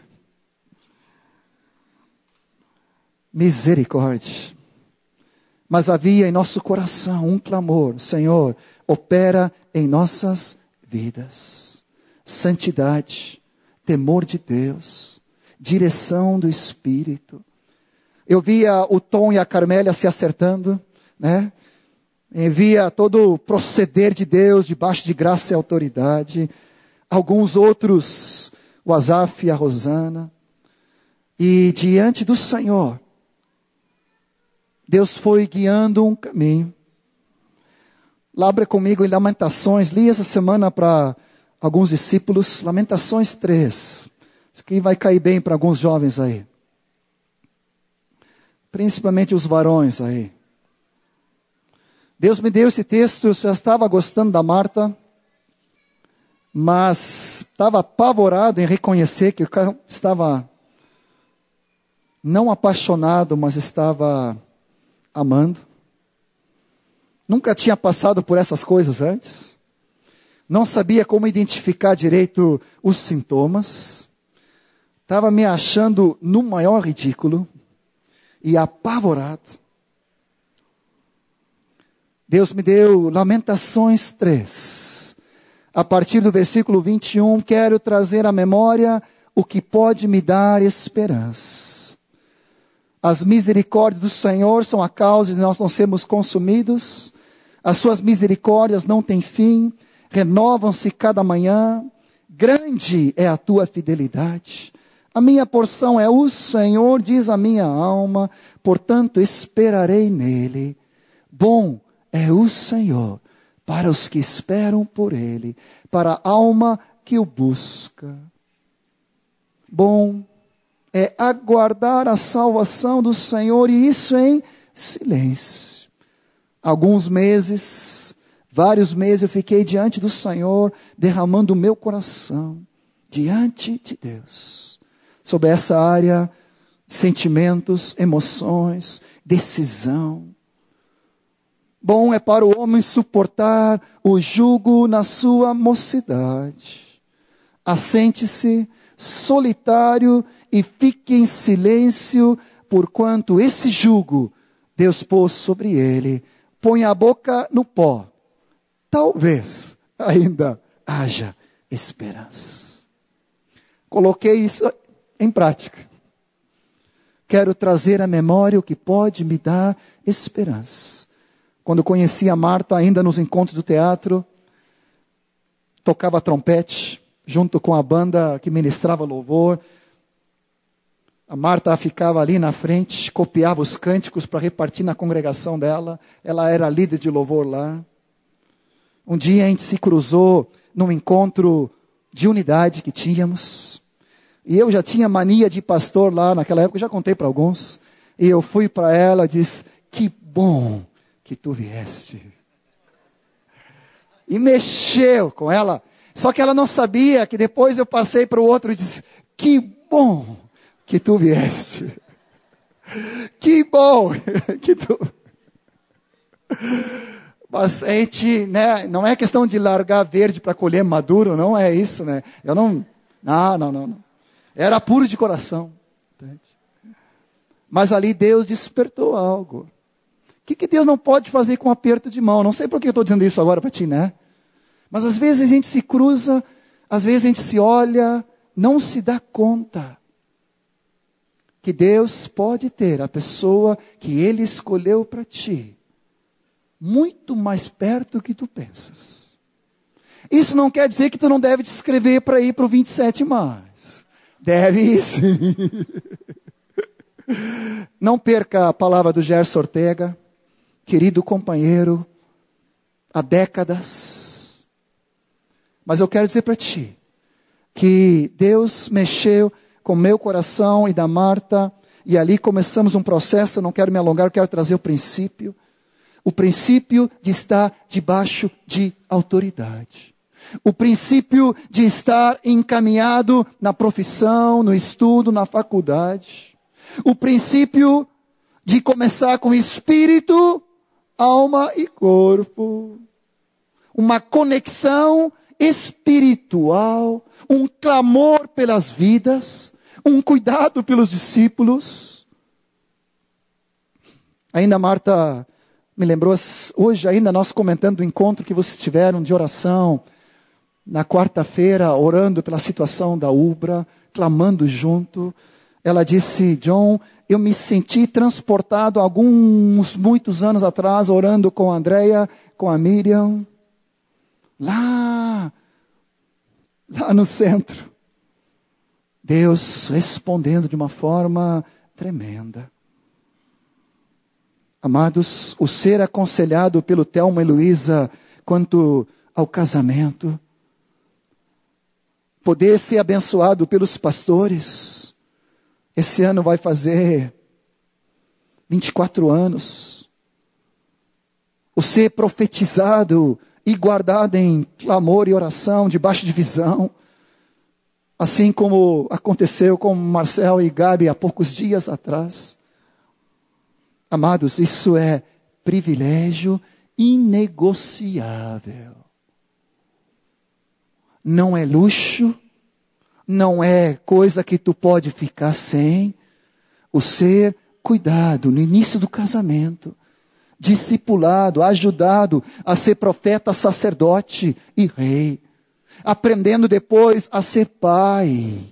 Misericórdia. Mas havia em nosso coração um clamor: Senhor, opera em nossas vidas. Santidade, temor de Deus, direção do Espírito. Eu via o Tom e a Carmélia se acertando, né? Via todo o proceder de Deus debaixo de graça e autoridade. Alguns outros, o Asaf e a Rosana. E diante do Senhor, Deus foi guiando um caminho. Abra comigo em Lamentações. Li essa semana para alguns discípulos. Lamentações 3. Isso aqui vai cair bem para alguns jovens aí. Principalmente os varões aí. Deus me deu esse texto, eu já estava gostando da Marta, mas estava apavorado em reconhecer que o cara estava não apaixonado, mas estava amando. Nunca tinha passado por essas coisas antes. Não sabia como identificar direito os sintomas. Estava me achando no maior ridículo e apavorado. Deus me deu Lamentações 3. A partir do versículo 21, quero trazer à memória o que pode me dar esperança. As misericórdias do Senhor são a causa de nós não sermos consumidos. As suas misericórdias não têm fim, renovam-se cada manhã. Grande é a tua fidelidade. A minha porção é o Senhor, diz a minha alma, portanto esperarei nele. Bom é o Senhor para os que esperam por Ele, para a alma que o busca. Bom é aguardar a salvação do Senhor, e isso em silêncio. Alguns meses, vários meses eu fiquei diante do Senhor, derramando o meu coração diante de Deus, sobre essa área, sentimentos, emoções, decisão. Bom é para o homem suportar o jugo na sua mocidade. Assente-se solitário e fique em silêncio, porquanto esse jugo Deus pôs sobre ele. Põe a boca no pó. Talvez ainda haja esperança. Coloquei isso em prática. Quero trazer à memória o que pode me dar esperança. Quando conheci a Marta, ainda nos encontros do teatro, tocava trompete, junto com a banda que ministrava louvor. A Marta ficava ali na frente, copiava os cânticos para repartir na congregação dela. Ela era líder de louvor lá. Um dia a gente se cruzou num encontro de unidade que tínhamos. E eu já tinha mania de pastor lá naquela época, eu já contei para alguns. E eu fui para ela e disse, que bom que tu vieste. E mexeu com ela. Só que ela não sabia que depois eu passei para o outro e disse, que bom que tu vieste. Que bom que tu... Mas a gente, né, não é questão de largar verde para colher maduro, não é isso, né? Eu não. Era puro de coração. Entende? Mas ali Deus despertou algo. O que Deus não pode fazer com um aperto de mão? Não sei por que eu estou dizendo isso agora para ti, né? Mas às vezes a gente se cruza, às vezes a gente se olha, não se dá conta que Deus pode ter a pessoa que Ele escolheu para ti, muito mais perto do que tu pensas. Isso não quer dizer que tu não deve te inscrever para ir para o 27 mais. Deve ir sim. Não perca a palavra do Gerson Ortega, querido companheiro, há décadas. Mas eu quero dizer para ti, que Deus mexeu com o meu coração e da Marta, e ali começamos um processo. Eu não quero me alongar, eu quero trazer o princípio de estar debaixo de autoridade, o princípio de estar encaminhado na profissão, no estudo, na faculdade, o princípio de começar com espírito, alma e corpo, uma conexão espiritual, um clamor pelas vidas, um cuidado pelos discípulos. Ainda Marta me lembrou, hoje ainda nós comentando o encontro que vocês tiveram de oração, na quarta-feira, orando pela situação da Ubra, clamando junto. Ela disse: John, eu me senti transportado muitos anos atrás, orando com a Andréia, com a Miriam, lá no centro. Deus respondendo de uma forma tremenda. Amados, o ser aconselhado pelo Thelma e Luísa quanto ao casamento, poder ser abençoado pelos pastores, esse ano vai fazer 24 anos, o ser profetizado e guardado em clamor e oração, debaixo de visão, assim como aconteceu com Marcel e Gabi há poucos dias atrás. Amados, isso é privilégio inegociável. Não é luxo, não é coisa que tu pode ficar sem. O ser cuidado no início do casamento, discipulado, ajudado a ser profeta, sacerdote e rei, aprendendo depois a ser pai.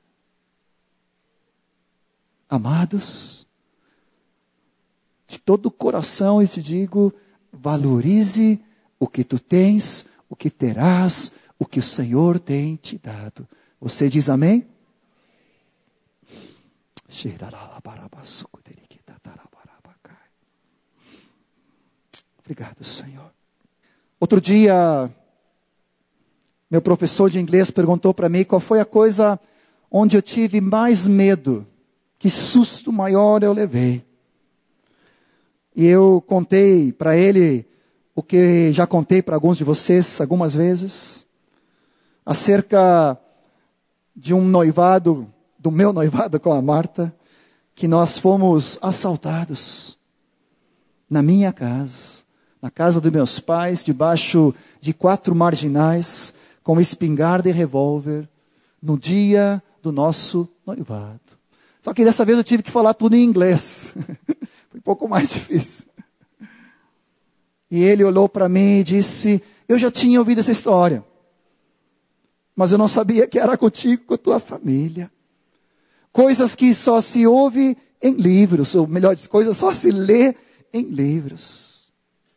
Amados, de todo o coração eu te digo, valorize o que tu tens, o que terás, o que o Senhor tem te dado. Você diz amém? Obrigado, Senhor. Outro dia, meu professor de inglês perguntou para mim qual foi a coisa onde eu tive mais medo, que susto maior eu levei. E eu contei para ele o que já contei para alguns de vocês algumas vezes, acerca de um noivado, do meu noivado com a Marta, que nós fomos assaltados na minha casa, na casa dos meus pais, debaixo de 4 marginais, com espingarda e revólver, no dia do nosso noivado. Só que dessa vez eu tive que falar tudo em inglês. Foi um pouco mais difícil. E ele olhou para mim e disse: eu já tinha ouvido essa história, mas eu não sabia que era contigo, com a tua família. Coisas que só se ouve em livros, ou melhor, coisas só se lê em livros.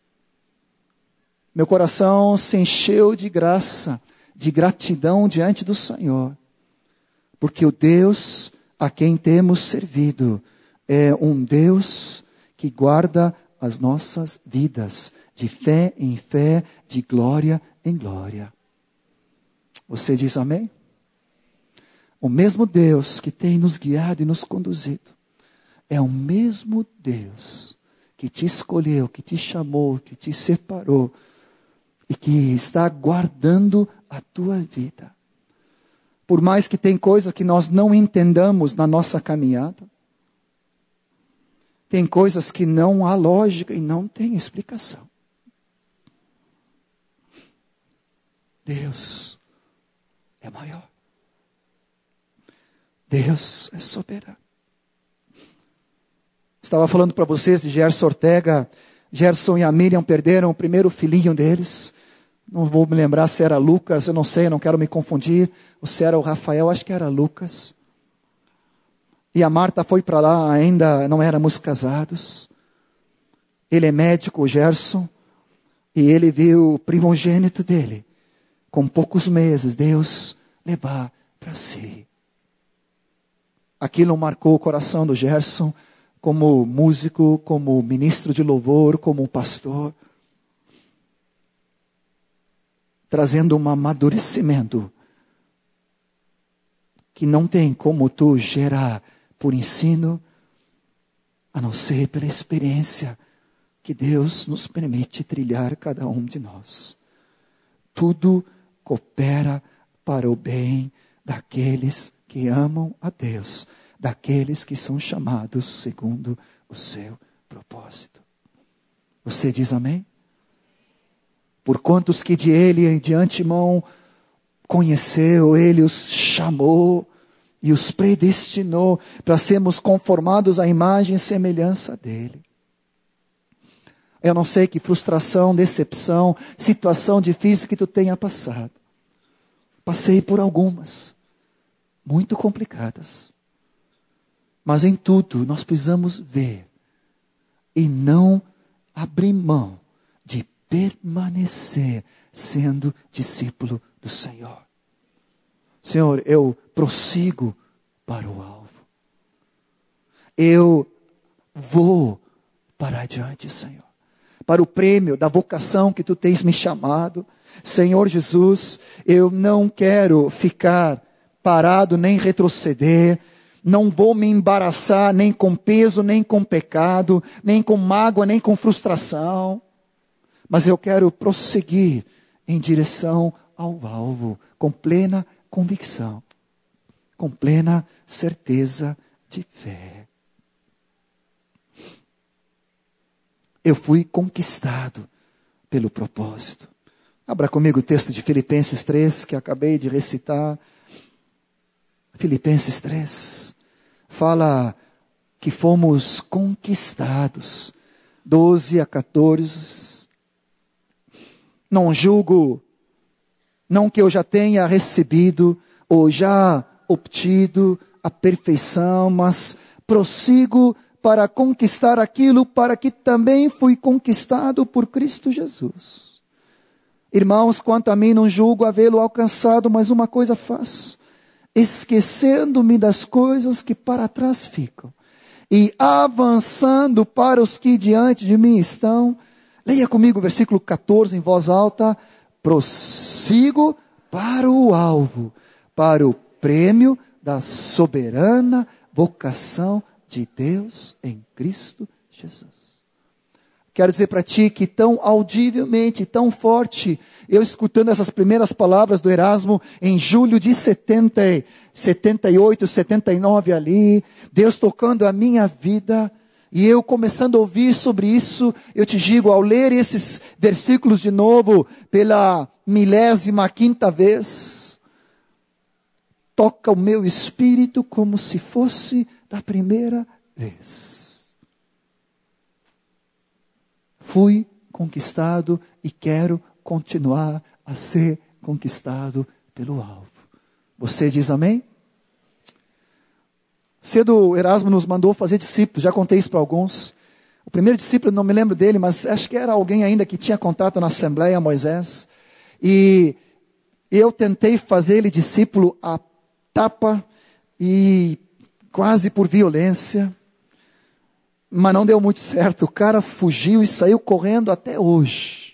Meu coração se encheu de graça, de gratidão diante do Senhor, porque o Deus a quem temos servido é um Deus que guarda as nossas vidas, de fé em fé, de glória em glória. Você diz amém? O mesmo Deus que tem nos guiado e nos conduzido, é o mesmo Deus que te escolheu, que te chamou, que te separou, e que está guardando a tua vida. Por mais que tem coisas que nós não entendamos na nossa caminhada, tem coisas que não há lógica e não tem explicação. Deus é maior. Deus é soberano. Estava falando para vocês de Gerson Ortega. Gerson e a Miriam perderam o primeiro filhinho deles. Não vou me lembrar se era Lucas, eu não sei, eu não quero me confundir. Ou se era o Rafael, acho que era Lucas. E a Marta foi para lá, ainda não éramos casados. Ele é médico, o Gerson, E ele viu o primogênito dele, com poucos meses, Deus levar para si. Aquilo marcou o coração do Gerson, como músico, como ministro de louvor, como pastor, trazendo um amadurecimento que não tem como tu gerar por ensino, a não ser pela experiência que Deus nos permite trilhar cada um de nós. Tudo coopera para o bem daqueles que amam a Deus, daqueles que são chamados segundo o seu propósito. Você diz amém? Por quantos que de ele de antemão conheceu, ele os chamou e os predestinou para sermos conformados à imagem e semelhança dele. Eu não sei que frustração, decepção, situação difícil que tu tenha passado. Passei por algumas, muito complicadas. Mas em tudo nós precisamos ver e não abrir mão de permanecer sendo discípulo do Senhor. Senhor, eu prossigo para o alvo. Eu vou para adiante, Senhor. Para o prêmio da vocação que tu tens me chamado. Senhor Jesus, eu não quero ficar parado nem retroceder. Não vou me embaraçar nem com peso, nem com pecado, nem com mágoa, nem com frustração. Mas eu quero prosseguir em direção ao alvo, com plena convicção, com plena certeza de fé. Eu fui conquistado pelo propósito. Abra comigo o texto de Filipenses 3, que acabei de recitar. Filipenses 3 fala que fomos conquistados. 12 a 14. Não julgo, não que eu já tenha recebido ou já obtido a perfeição, mas prossigo para conquistar aquilo para que também fui conquistado por Cristo Jesus. Irmãos, quanto a mim não julgo havê-lo alcançado, mas uma coisa faço, esquecendo-me das coisas que para trás ficam e avançando para os que diante de mim estão. Leia comigo o versículo 14 em voz alta. Prossigo para o alvo, para o prêmio da soberana vocação de Deus em Cristo Jesus. Quero dizer para ti que tão audivelmente, tão forte, eu escutando essas primeiras palavras do Erasmo em julho de 78, 79 ali, Deus tocando a minha vida, e eu começando a ouvir sobre isso, eu te digo, ao ler esses versículos de novo, pela 15ª vez, toca o meu espírito como se fosse da primeira vez. Fui conquistado e quero continuar a ser conquistado pelo alvo. Você diz amém? Cedo o Erasmo nos mandou fazer discípulos, já contei isso para alguns. O primeiro discípulo, não me lembro dele, mas acho que era alguém ainda que tinha contato na Assembleia, Moisés. E eu tentei fazer ele discípulo a tapa e quase por violência, mas não deu muito certo. O cara fugiu e saiu correndo até hoje.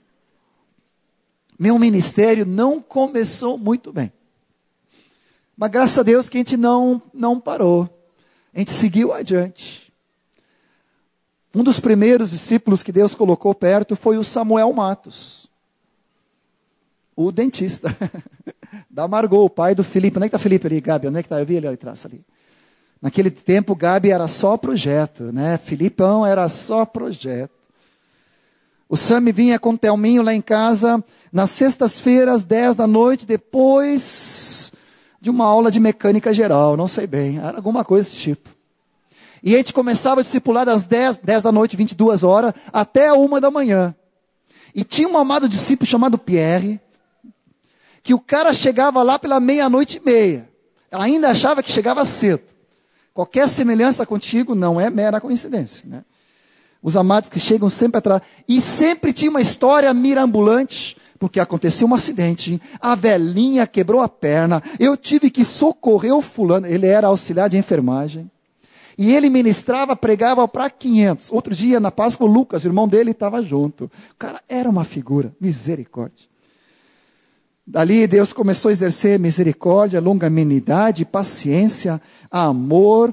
Meu ministério não começou muito bem. Mas graças a Deus que a gente não parou. A gente seguiu adiante. Um dos primeiros discípulos que Deus colocou perto foi o Samuel Matos. O dentista. Da Margot, o pai do Felipe. Onde é que está Felipe ali, Gabi? Onde é que está? Eu vi ele ali atrás ali. Naquele tempo, Gabi era só projeto, né? Filipão era só projeto. O Sami vinha com o Thelminho lá em casa, nas sextas-feiras, 10 da noite, depois de uma aula de mecânica geral, não sei bem, era alguma coisa desse tipo. E a gente começava a discipular das 10 da noite, 22 horas, até a 1 da manhã. E tinha um amado discípulo chamado Pierre, que o cara chegava lá pela 00:30. Ainda achava que chegava cedo. Qualquer semelhança contigo não é mera coincidência, né? Os amados que chegam sempre atrás. E sempre tinha uma história mirabolante, porque aconteceu um acidente, a velhinha quebrou a perna, eu tive que socorrer o fulano, ele era auxiliar de enfermagem. E ele ministrava, pregava para 500. Outro dia, na Páscoa, o Lucas, o irmão dele, estava junto. O cara era uma figura, misericórdia. Dali Deus começou a exercer misericórdia, longanimidade, paciência, amor,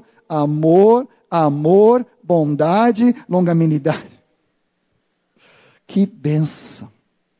bondade, longanimidade. Que bênção.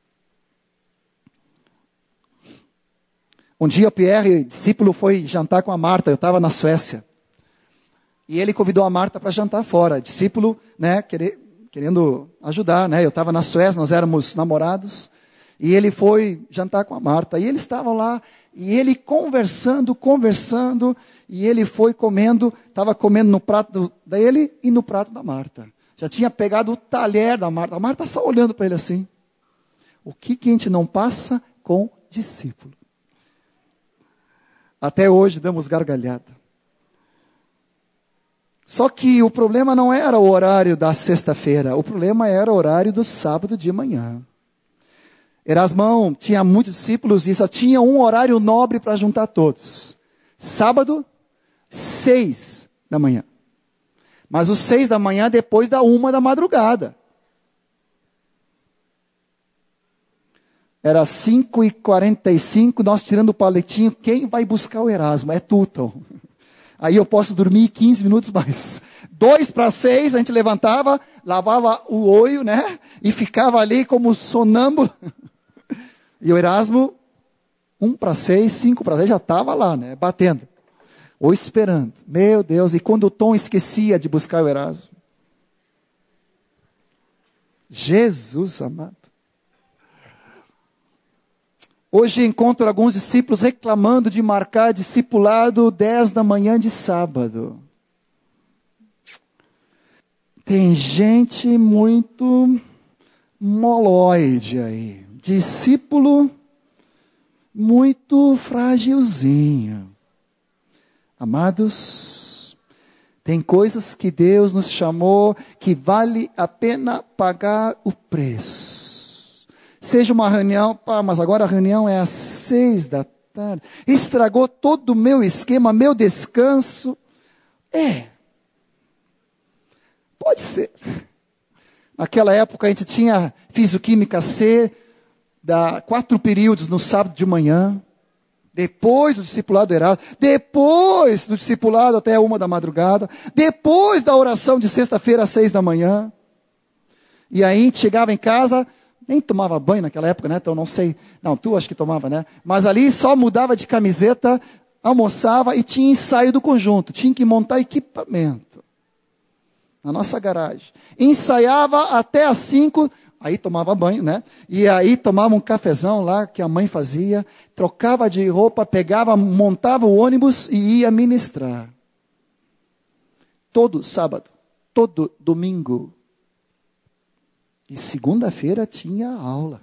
Um dia o Pierre, discípulo, foi jantar com a Marta, eu estava na Suécia. E ele convidou a Marta para jantar fora. Discípulo, né, querendo ajudar, né? Eu estava na Suécia, nós éramos namorados. E ele foi jantar com a Marta. E eles estavam lá, e ele conversando. E ele foi comendo, estava comendo no prato dele e no prato da Marta. Já tinha pegado o talher da Marta. A Marta só olhando para ele assim. O que a gente não passa com discípulo? Até hoje damos gargalhada. Só que o problema não era o horário da sexta-feira, o problema era o horário do sábado de manhã. Erasmão tinha muitos discípulos e só tinha um horário nobre para juntar todos. Sábado, 6 da manhã. Mas os 6 da manhã depois da 1 da madrugada. Era 5h45, nós tirando o paletinho, quem vai buscar o Erasmo? É Tuton. Aí eu posso dormir 15 minutos mais. 5:55, a gente levantava, lavava o olho, né? E ficava ali como sonâmbulo. E o Erasmo, 5:55, 5:56, já estava lá, né? Batendo. Ou esperando. Meu Deus, e quando o Tom esquecia de buscar o Erasmo. Jesus amado. Hoje encontro alguns discípulos reclamando de marcar discipulado 10 da manhã de sábado. Tem gente muito moloide aí. Discípulo muito frágilzinho. Amados, tem coisas que Deus nos chamou que vale a pena pagar o preço. Seja uma reunião, mas agora a reunião é às 6 da tarde. Estragou todo o meu esquema, meu descanso. Pode ser. Naquela época a gente tinha Físico-Química C, 4 períodos no sábado de manhã. Depois do discipulado Erasmo, depois do discipulado até 1 da madrugada, depois da oração de sexta-feira às 6 da manhã. E aí a gente chegava em casa, nem tomava banho naquela época, né? Então não sei. Não, tu acho que tomava, né? Mas ali só mudava de camiseta, almoçava e tinha ensaio do conjunto. Tinha que montar equipamento. Na nossa garagem. Ensaiava até às 5, aí tomava banho, né? E aí tomava um cafezão lá que a mãe fazia, trocava de roupa, pegava, montava o ônibus e ia ministrar. Todo sábado, todo domingo. E segunda-feira tinha aula.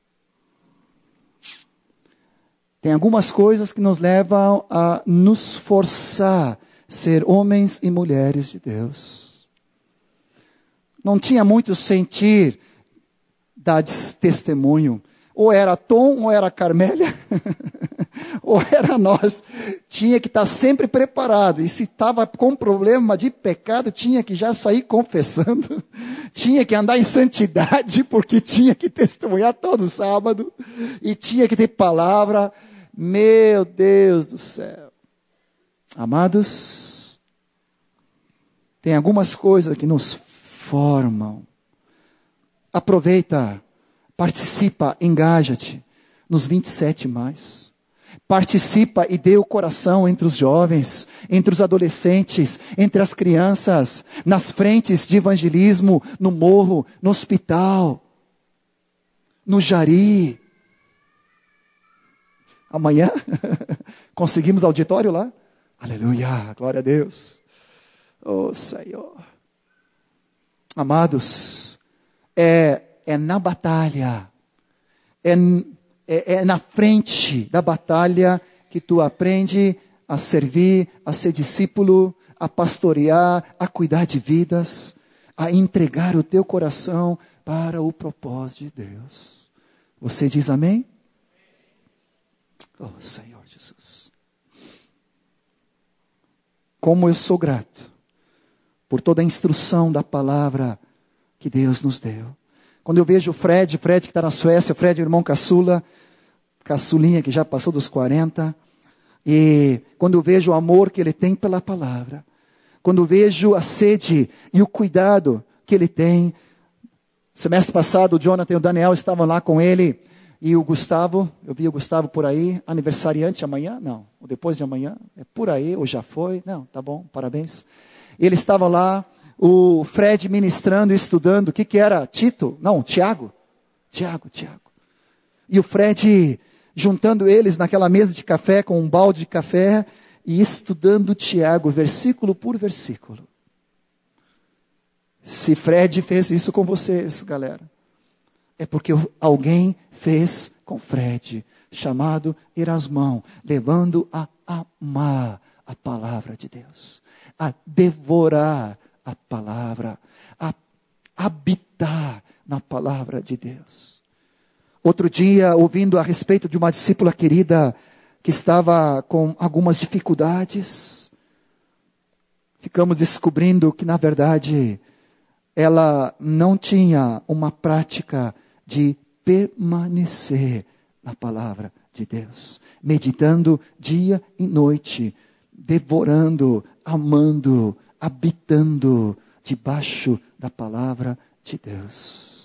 Tem algumas coisas que nos levam a nos forçar a ser homens e mulheres de Deus. Não tinha muito sentir dar testemunho. Ou era Tom, ou era Carmélia, ou era nós. Tinha que estar sempre preparado. E se estava com problema de pecado, tinha que já sair confessando. Tinha que andar em santidade, porque tinha que testemunhar todo sábado. E tinha que ter palavra. Meu Deus do céu. Amados, tem algumas coisas que nos formam. Aproveita. Participa, engaja-te nos 27+. Participa e dê o coração entre os jovens, entre os adolescentes, entre as crianças, nas frentes de evangelismo, no morro, no hospital, no Jari. Amanhã, conseguimos auditório lá? Aleluia, glória a Deus. Oh Senhor. Amados, é na batalha, é na frente da batalha que tu aprende a servir, a ser discípulo, a pastorear, a cuidar de vidas, a entregar o teu coração para o propósito de Deus. Você diz amém? Oh, Senhor Jesus. Como eu sou grato por toda a instrução da palavra que Deus nos deu. Quando eu vejo o Fred que está na Suécia, Fred, irmão caçulinha que já passou dos 40, e quando eu vejo o amor que ele tem pela palavra, quando eu vejo a sede e o cuidado que ele tem. Semestre passado, o Jonathan e o Daniel estavam lá com ele, e o Gustavo, eu vi o Gustavo por aí, aniversariante amanhã? Não, ou depois de amanhã? É por aí, ou já foi? Não, tá bom, parabéns. Eles estavam lá, o Fred ministrando e estudando, o que era? Tito? Não, Tiago. Tiago. E o Fred juntando eles naquela mesa de café, com um balde de café, e estudando Tiago, versículo por versículo. Se Fred fez isso com vocês, galera, é porque alguém fez com Fred, chamado Erasmão, levando a amar a palavra de Deus, a devorar a palavra, a habitar na palavra de Deus. Outro dia, ouvindo a respeito de uma discípula querida que estava com algumas dificuldades, ficamos descobrindo que, na verdade, ela não tinha uma prática de permanecer na palavra de Deus, meditando dia e noite, devorando, amando, habitando debaixo da palavra de Deus.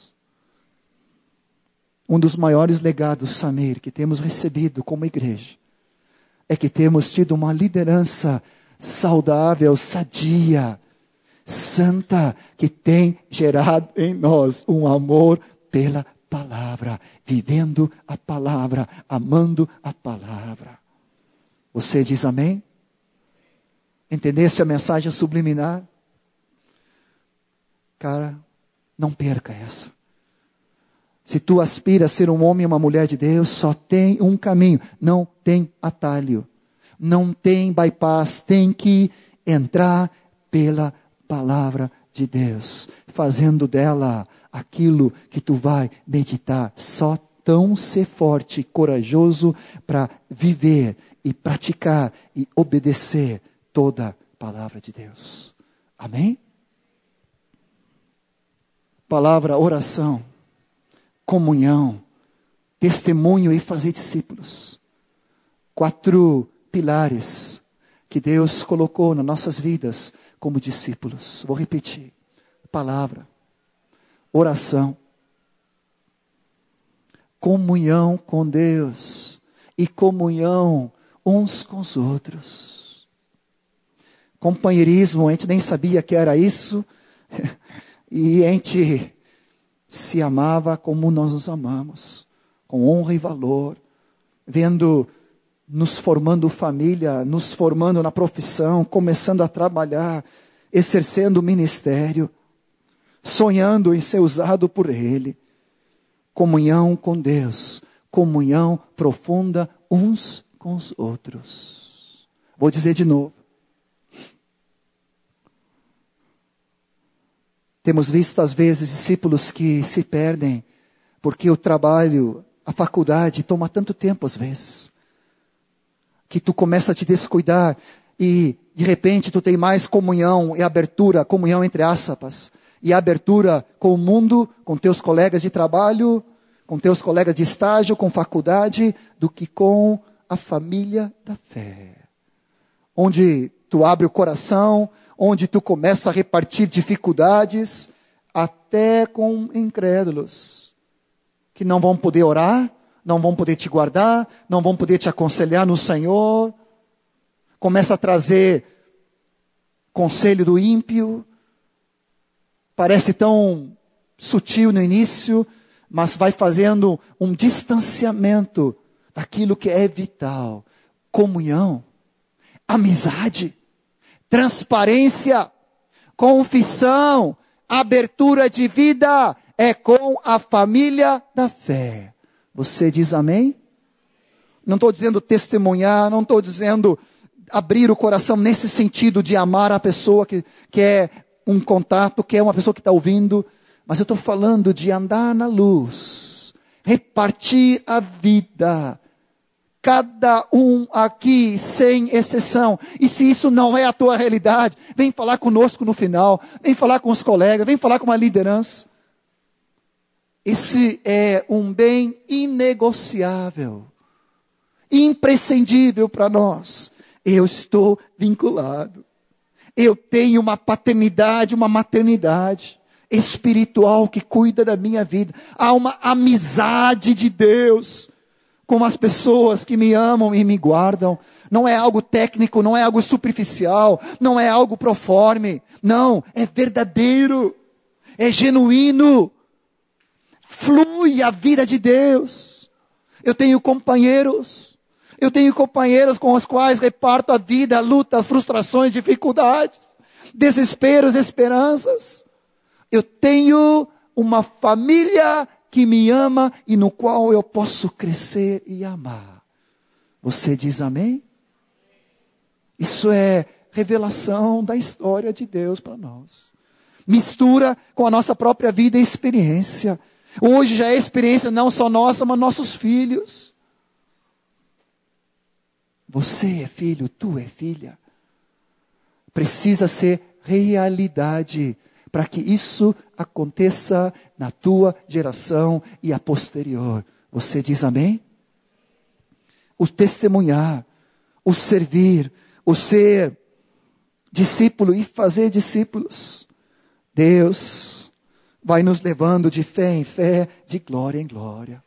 Um dos maiores legados, Samir, que temos recebido como igreja, é que temos tido uma liderança saudável, sadia, santa, que tem gerado em nós um amor pela palavra, vivendo a palavra, amando a palavra. Você diz amém? Entendesse a mensagem subliminar? Cara, não perca essa. Se tu aspira a ser um homem e uma mulher de Deus, só tem um caminho, não tem atalho, não tem bypass, tem que entrar pela palavra de Deus, fazendo dela aquilo que tu vai meditar. Só tão ser forte e corajoso para viver e praticar e obedecer toda a palavra de Deus. Amém? Palavra, oração, comunhão, testemunho e fazer discípulos. 4 pilares que Deus colocou nas nossas vidas como discípulos. Vou repetir. Palavra, oração, comunhão com Deus e comunhão uns com os outros. Companheirismo, a gente nem sabia que era isso, e a gente se amava como nós nos amamos, com honra e valor, nos formando família, nos formando na profissão, começando a trabalhar, exercendo o ministério, sonhando em ser usado por Ele. Comunhão com Deus, comunhão profunda uns com os outros. Vou dizer de novo. Temos visto às vezes discípulos que se perdem porque o trabalho, a faculdade toma tanto tempo às vezes, que tu começa a te descuidar e de repente tu tem mais comunhão e abertura, comunhão entre aspas, e abertura com o mundo, com teus colegas de trabalho, com teus colegas de estágio, com faculdade, do que com a família da fé. Onde tu abre o coração, onde tu começa a repartir dificuldades, até com incrédulos, que não vão poder orar, não vão poder te guardar, não vão poder te aconselhar no Senhor. Começa a trazer conselho do ímpio, parece tão sutil no início, mas vai fazendo um distanciamento daquilo que é vital. Comunhão, amizade, transparência, confissão, abertura de vida, é com a família da fé. Você diz amém? Não estou dizendo testemunhar, não estou dizendo abrir o coração nesse sentido de amar a pessoa que é um contato, quer uma pessoa que está ouvindo, mas eu estou falando de andar na luz, repartir a vida, cada um aqui, sem exceção. E se isso não é a tua realidade, vem falar conosco no final, vem falar com os colegas, vem falar com uma liderança. Esse é um bem inegociável, imprescindível para nós. Eu estou vinculado. Eu tenho uma paternidade, uma maternidade espiritual que cuida da minha vida. Há uma amizade de Deus com as pessoas que me amam e me guardam. Não é algo técnico, não é algo superficial, não é algo proforme. Não, é verdadeiro, é genuíno. Flui a vida de Deus. Eu tenho companheiros com os quais reparto a vida, lutas, frustrações, dificuldades, desesperos, esperanças. Eu tenho uma família que me ama e no qual eu posso crescer e amar. Você diz amém? Isso é revelação da história de Deus para nós. Mistura com a nossa própria vida e experiência. Hoje já é experiência não só nossa, mas nossos filhos. Você é filho, tu é filha. Precisa ser realidade para que isso aconteça na tua geração e a posterior. Você diz amém? O testemunhar, o servir, o ser discípulo e fazer discípulos. Deus vai nos levando de fé em fé, de glória em glória.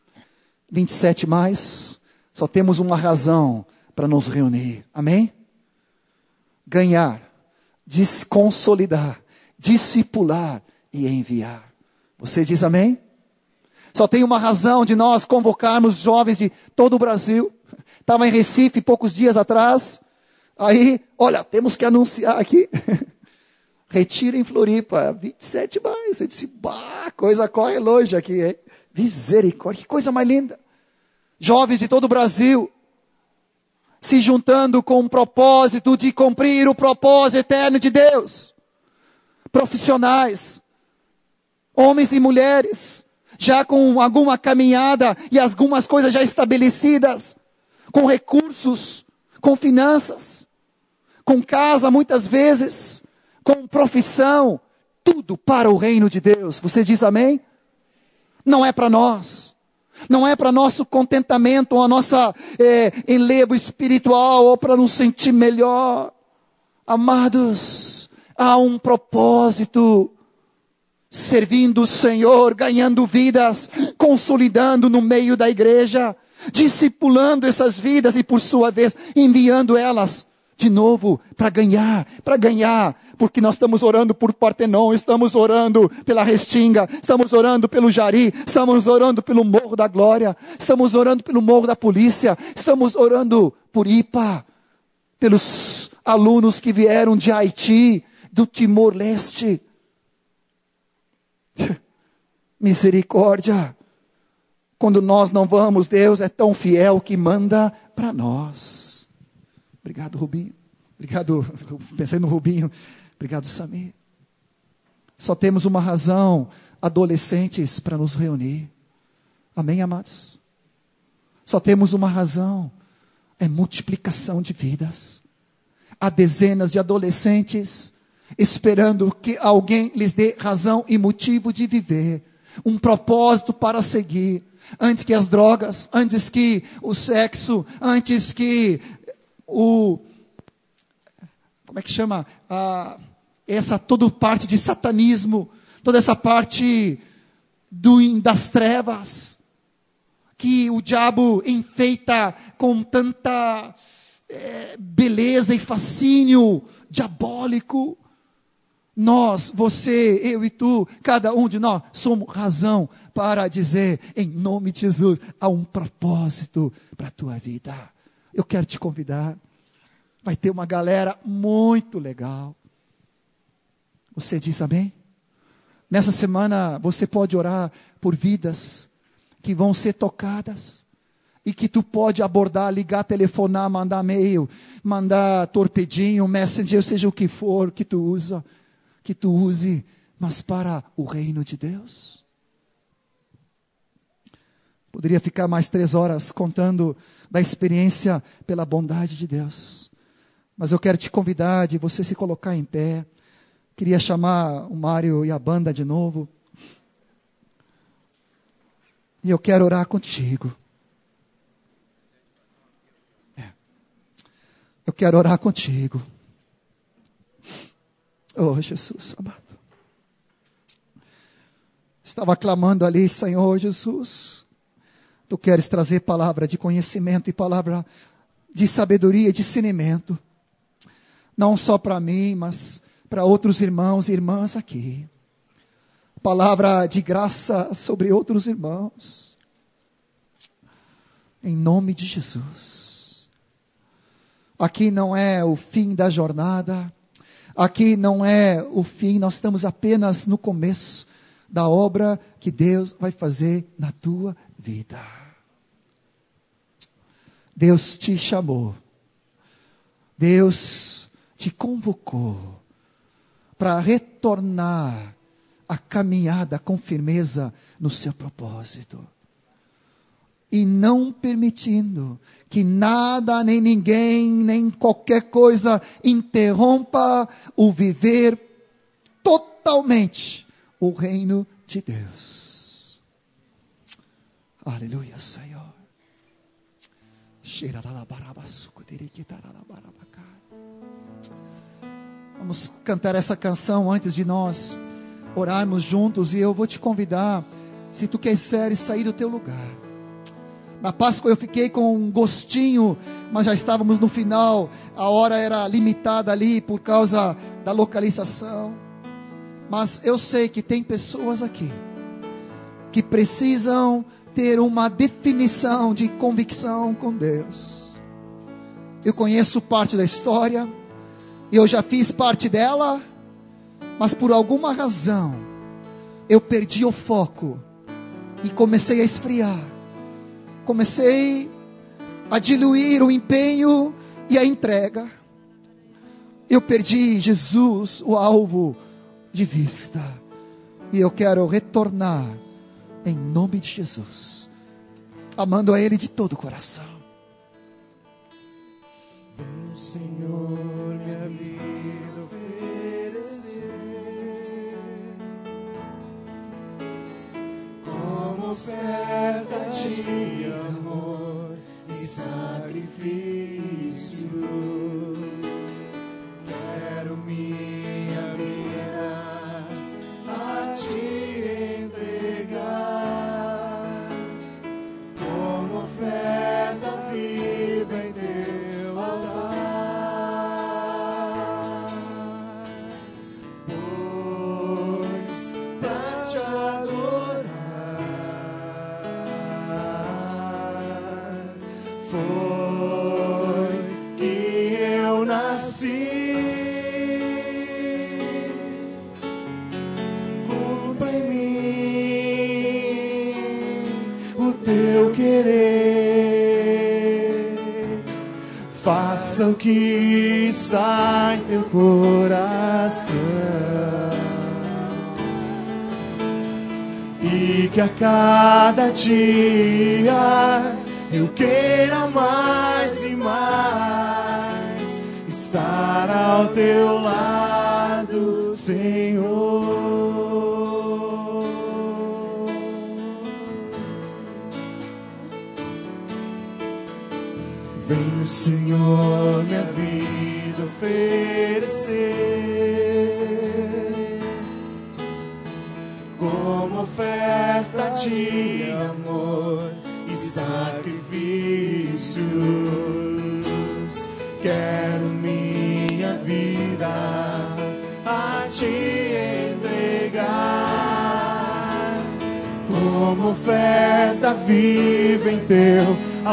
27 mais. Só temos uma razão para nos reunir. Amém? Ganhar, consolidar, discipular e enviar. Você diz amém? Só tem uma razão de nós convocarmos jovens de todo o Brasil. Estava em Recife poucos dias atrás. Aí, olha, temos que anunciar aqui. Retira em Floripa, 27 mais. Eu disse, bah, coisa corre longe aqui, hein? Misericórdia, que coisa mais linda. Jovens de todo o Brasil, se juntando com o propósito de cumprir o propósito eterno de Deus. Profissionais, homens e mulheres, já com alguma caminhada e algumas coisas já estabelecidas, com recursos, com finanças, com casa muitas vezes, com profissão, tudo para o reino de Deus. Você diz amém? Não é para nós. Não é para nosso contentamento, ou a nossa enlevo espiritual, ou para nos sentir melhor. Amados, há um propósito. Servindo o Senhor, ganhando vidas, consolidando no meio da igreja, discipulando essas vidas e por sua vez enviando elas de novo para ganhar, porque nós estamos orando por Partenon, estamos orando pela Restinga, estamos orando pelo Jari, estamos orando pelo Morro da Glória, estamos orando pelo Morro da Polícia, estamos orando por Ipa, pelos alunos que vieram de Haiti, do Timor-Leste. Misericórdia. Quando nós não vamos, Deus é tão fiel que manda para nós. Obrigado, Rubinho. Obrigado, pensei no Rubinho. Obrigado, Samir. Só temos uma razão, adolescentes, para nos reunir. Amém, amados? Só temos uma razão, é multiplicação de vidas. Há dezenas de adolescentes esperando que alguém lhes dê razão e motivo de viver. Um propósito para seguir. Antes que as drogas, antes que o sexo, antes que como é que chama? Essa toda parte de satanismo, toda essa parte das trevas, que o diabo enfeita com tanta beleza e fascínio diabólico. Nós, você, eu e tu, cada um de nós, somos razão para dizer, em nome de Jesus, há um propósito para a tua vida. Eu quero te convidar. Vai ter uma galera muito legal. Você diz amém? Nessa semana você pode orar por vidas que vão ser tocadas. E que tu pode abordar, ligar, telefonar, mandar e-mail, mandar torpedinho, messenger, seja o que for que tu usa. que tu use, mas para o reino de Deus. Poderia ficar mais 3 horas contando da experiência pela bondade de Deus. Mas eu quero te convidar de você se colocar em pé. Queria chamar o Mário e a banda de novo. E eu quero orar contigo. Eu quero orar contigo. Oh, Jesus amado. Estava clamando ali, Senhor Jesus. Tu queres trazer palavra de conhecimento e palavra de sabedoria e discernimento. Não só para mim, mas para outros irmãos e irmãs aqui. Palavra de graça sobre outros irmãos. Em nome de Jesus. Aqui não é o fim da jornada. Aqui não é o fim. Nós estamos apenas no começo da obra que Deus vai fazer na tua vida. Deus te chamou. Deus te convocou para retornar a caminhada com firmeza no seu propósito. E não permitindo que nada, nem ninguém, nem qualquer coisa interrompa o viver totalmente o reino de Deus. Aleluia, Senhor. Vamos cantar essa canção antes de nós orarmos juntos. E eu vou te convidar, se tu quiseres sair do teu lugar. Na Páscoa eu fiquei com um gostinho, mas já estávamos no final. A hora era limitada ali por causa da localização. Mas eu sei que tem pessoas aqui que precisam ter uma definição de convicção com Deus. Eu conheço parte da história, eu já fiz parte dela, mas por alguma razão eu perdi o foco e comecei a esfriar. Comecei a diluir o empenho e a entrega. Eu perdi Jesus, o alvo, de vista. E eu quero retornar em nome de Jesus, amando a Ele de todo o coração. Vem, Senhor, minha vida oferecer como oferta de amor e sacrifício. Quero minha vida a te entregar como oferta viva em teu altar, pois pra te adorar foi que eu nasci. Cumpra em mim o teu querer, faça o que está em teu coração, e que a cada dia eu queira mais e mais estar ao teu lado, Senhor. Vem, Senhor, minha vida oferecer como oferta de amor e sacrifícios. Quero minha vida a te entregar como oferta viva em teu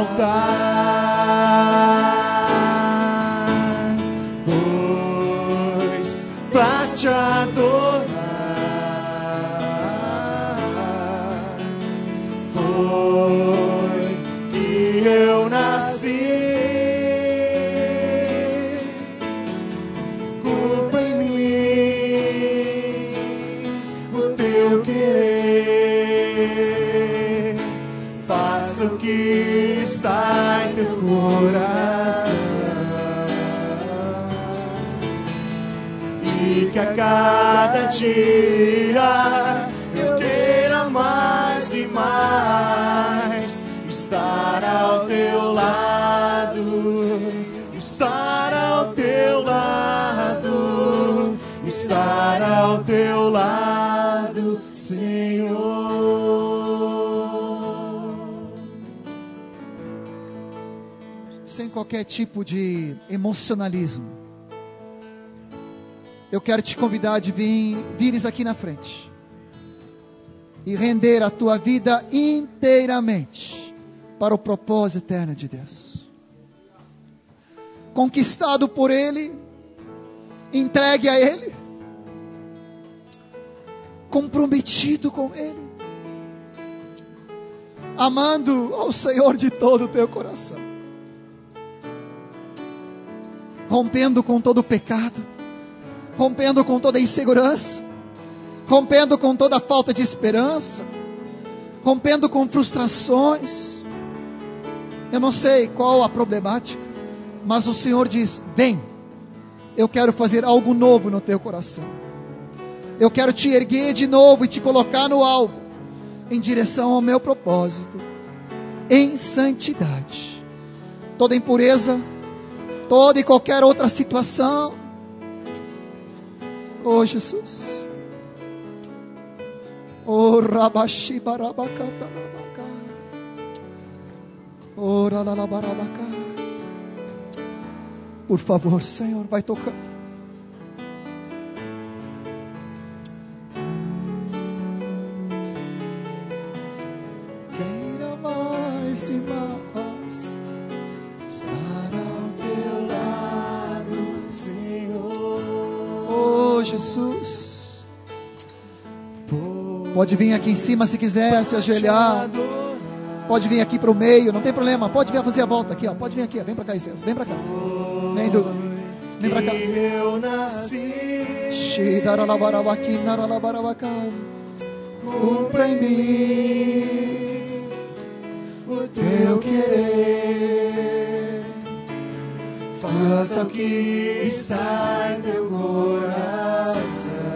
altar, pois pra te adorar foi que eu nasci. Cumpra em mim teu querer. Faça o que está em teu coração. E que a cada dia eu queira mais e mais estar ao teu lado, estar ao teu lado, estar ao teu lado, Senhor. Sem qualquer tipo de emocionalismo, eu quero te convidar de vires aqui na frente e render a tua vida inteiramente para o propósito eterno de Deus. Conquistado por Ele, entregue a Ele, comprometido com Ele, amando ao Senhor de todo o teu coração, rompendo com todo o pecado, rompendo com toda a insegurança, rompendo com toda a falta de esperança, rompendo com frustrações. Eu não sei qual a problemática, mas o Senhor diz: vem, eu quero fazer algo novo no teu coração. Eu quero te erguer de novo e te colocar no alvo, em direção ao meu propósito, em santidade. Toda impureza, toda e qualquer outra situação, oh Jesus, oh Rabashi Barabacata, oh Ralalabarabacá. Por favor, Senhor, vai tocando. Queira mais e mais estar ao teu lado, Senhor. Oh Jesus, pode vir aqui em cima se quiser, se ajoelhar. Pode vir aqui para o meio, não tem problema. Pode vir fazer a volta aqui, ó. Pode vir aqui, ó. Vem para cá, Isaias. Vem para cá. Vem, Duda. Vem para cá. Eu nasci. Cumpra em mim o teu querer. Faça o que está em teu coração.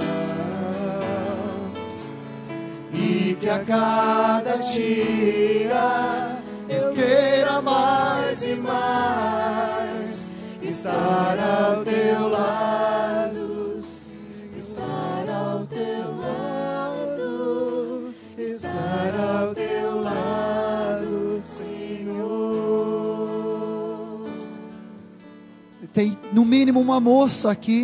E que a cada dia eu queira mais e mais estar ao teu lado, estar ao teu lado, estar ao teu lado, Senhor. Tem no mínimo uma moça aqui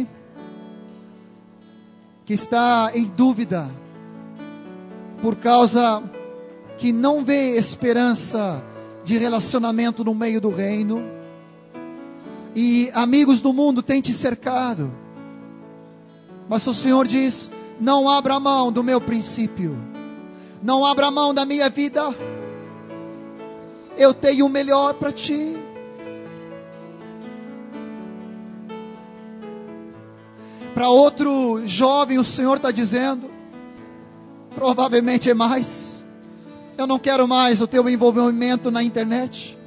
que está em dúvida por causa que não vê esperança de relacionamento no meio do reino, e amigos do mundo têm te cercado, mas o Senhor diz: não abra mão do meu princípio, não abra mão da minha vida, eu tenho o melhor para ti. Para outro jovem, o Senhor está dizendo, provavelmente é mais: eu não quero mais o teu envolvimento na internet,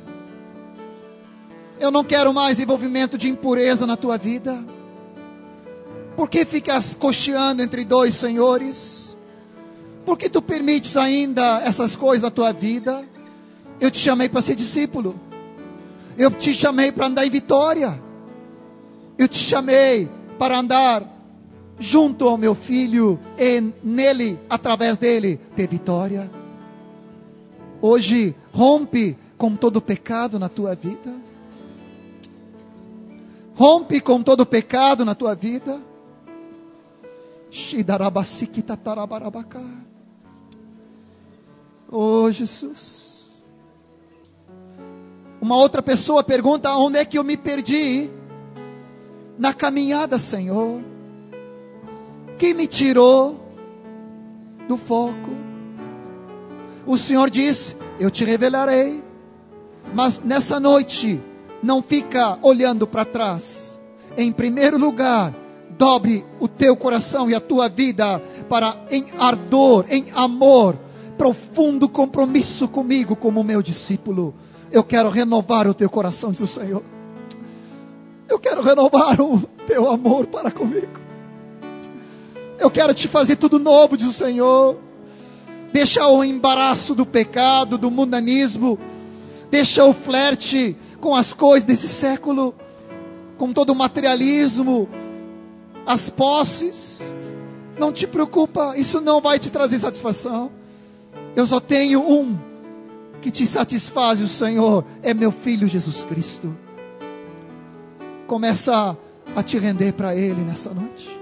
eu não quero mais envolvimento de impureza na tua vida. Por que ficas cocheando entre dois senhores? Por que tu permites ainda essas coisas na tua vida? Eu te chamei para ser discípulo, eu te chamei para andar em vitória, eu te chamei para andar junto ao meu filho e nele, através dele, ter vitória. Hoje, rompe com todo pecado na tua vida. Rompe com todo pecado na tua vida. Oh Jesus. Uma outra pessoa pergunta: onde é que eu me perdi na caminhada, Senhor? Que me tirou do foco? O Senhor diz: eu te revelarei, mas nessa noite não fica olhando para trás. Em primeiro lugar, dobre o teu coração e a tua vida para, em ardor, em amor, profundo compromisso comigo como meu discípulo. Eu quero renovar o teu coração, diz o Senhor. Eu quero renovar o teu amor para comigo. Eu quero te fazer tudo novo, diz o Senhor. Deixa o embaraço do pecado, do mundanismo. Deixa o flerte com as coisas desse século, com todo o materialismo, as posses. Não te preocupa, isso não vai te trazer satisfação. Eu só tenho um que te satisfaz, o Senhor é meu Filho Jesus Cristo. Começa a te render para Ele nessa noite.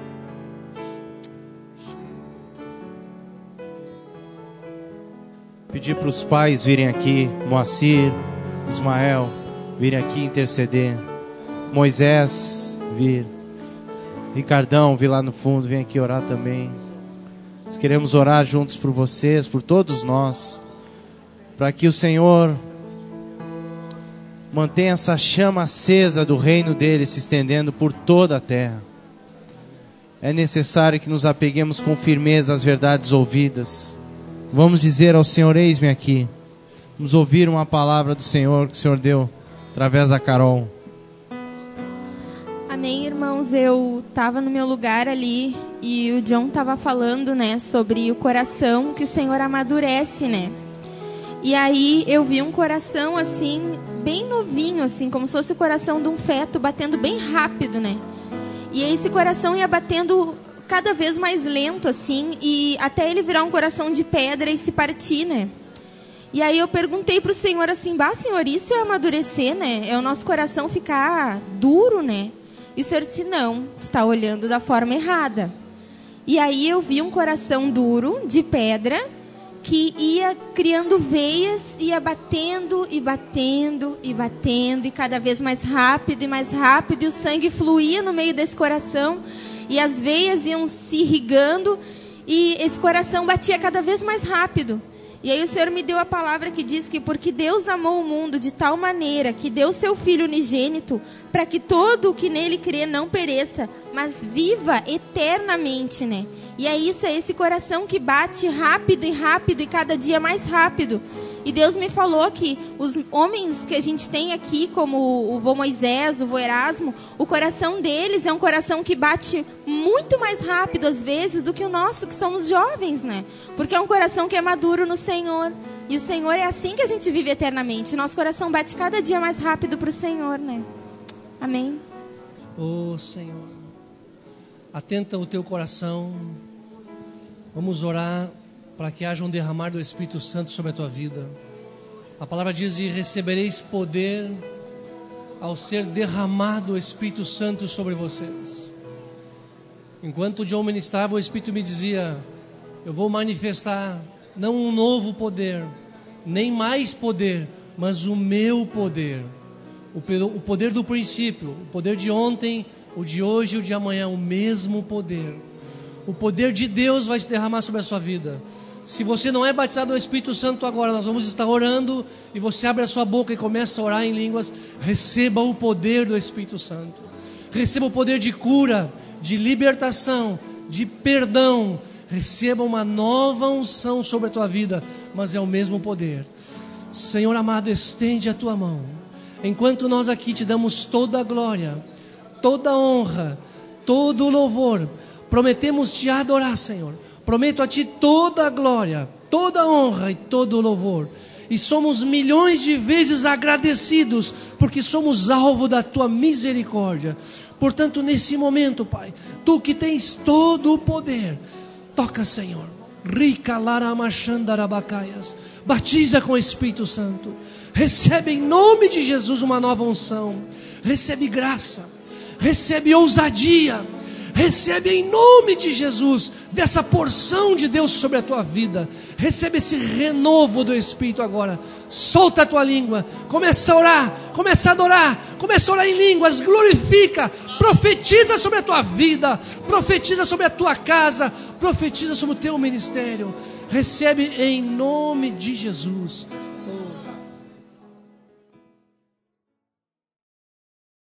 Pedir para os pais virem aqui, Moacir, Ismael, virem aqui interceder. Moisés, vir. Ricardão, vir lá no fundo, vem aqui orar também. Nós queremos orar juntos por vocês, por todos nós, para que o Senhor mantenha essa chama acesa do reino dele se estendendo por toda a terra. É necessário que nos apeguemos com firmeza às verdades ouvidas. Vamos dizer ao Senhor: eis-me aqui. Vamos ouvir uma palavra do Senhor que o Senhor deu através da Carol. Amém, irmãos. Eu estava no meu lugar ali e o John estava falando, né, sobre o coração que o Senhor amadurece, né? E aí eu vi um coração assim, bem novinho, assim, como se fosse o coração de um feto, batendo bem rápido, né? E aí esse coração ia batendo cada vez mais lento, assim, e até ele virar um coração de pedra e se partir, né? E aí eu perguntei pro Senhor assim: bah, Senhor, isso é amadurecer, né? É o nosso coração ficar duro, né? E o Senhor disse: não, tu está olhando da forma errada. E aí eu vi um coração duro, de pedra, que ia criando veias, ia batendo e batendo e batendo, e cada vez mais rápido, e o sangue fluía no meio desse coração, e as veias iam se irrigando, e esse coração batia cada vez mais rápido. E aí o Senhor me deu a palavra que diz que porque Deus amou o mundo de tal maneira que deu seu Filho unigênito, para que todo o que nele crê não pereça, mas viva eternamente, né? E é isso, é esse coração que bate rápido e cada dia mais rápido. E Deus me falou que os homens que a gente tem aqui, como o vô Moisés, o vô Erasmo, o coração deles é um coração que bate muito mais rápido, às vezes, do que o nosso, que somos jovens, né? Porque é um coração que é maduro no Senhor. E o Senhor é assim que a gente vive eternamente. Nosso coração bate cada dia mais rápido para o Senhor, né? Amém. Ô Senhor, atenta o teu coração. Vamos orar para que haja um derramar do Espírito Santo sobre a tua vida. A palavra diz: e recebereis poder ao ser derramado o Espírito Santo sobre vocês. Enquanto o John ministrava, o Espírito me dizia: eu vou manifestar não um novo poder, nem mais poder, mas o meu poder. O poder do princípio, o poder de ontem, o de hoje e o de amanhã, o mesmo poder. O poder de Deus vai se derramar sobre a sua vida. Se você não é batizado no Espírito Santo agora, nós vamos estar orando, e você abre a sua boca e começa a orar em línguas. Receba o poder do Espírito Santo. Receba o poder de cura, de libertação, de perdão. Receba uma nova unção sobre a tua vida, mas é o mesmo poder. Senhor amado, estende a tua mão. Enquanto nós aqui te damos toda a glória, toda a honra, todo o louvor, prometemos te adorar, Senhor. Prometo a ti toda a glória, toda a honra e todo o louvor. E somos milhões de vezes agradecidos, porque somos alvo da tua misericórdia. Portanto, nesse momento, Pai, tu que tens todo o poder, toca, Senhor. Batiza com o Espírito Santo. Recebe em nome de Jesus uma nova unção. Recebe graça, recebe ousadia. Recebe em nome de Jesus dessa porção de Deus sobre a tua vida. Recebe esse renovo do Espírito agora. Solta a tua língua, começa a orar, começa a adorar, começa a orar em línguas, glorifica, profetiza sobre a tua vida, profetiza sobre a tua casa, profetiza sobre o teu ministério. Recebe em nome de Jesus.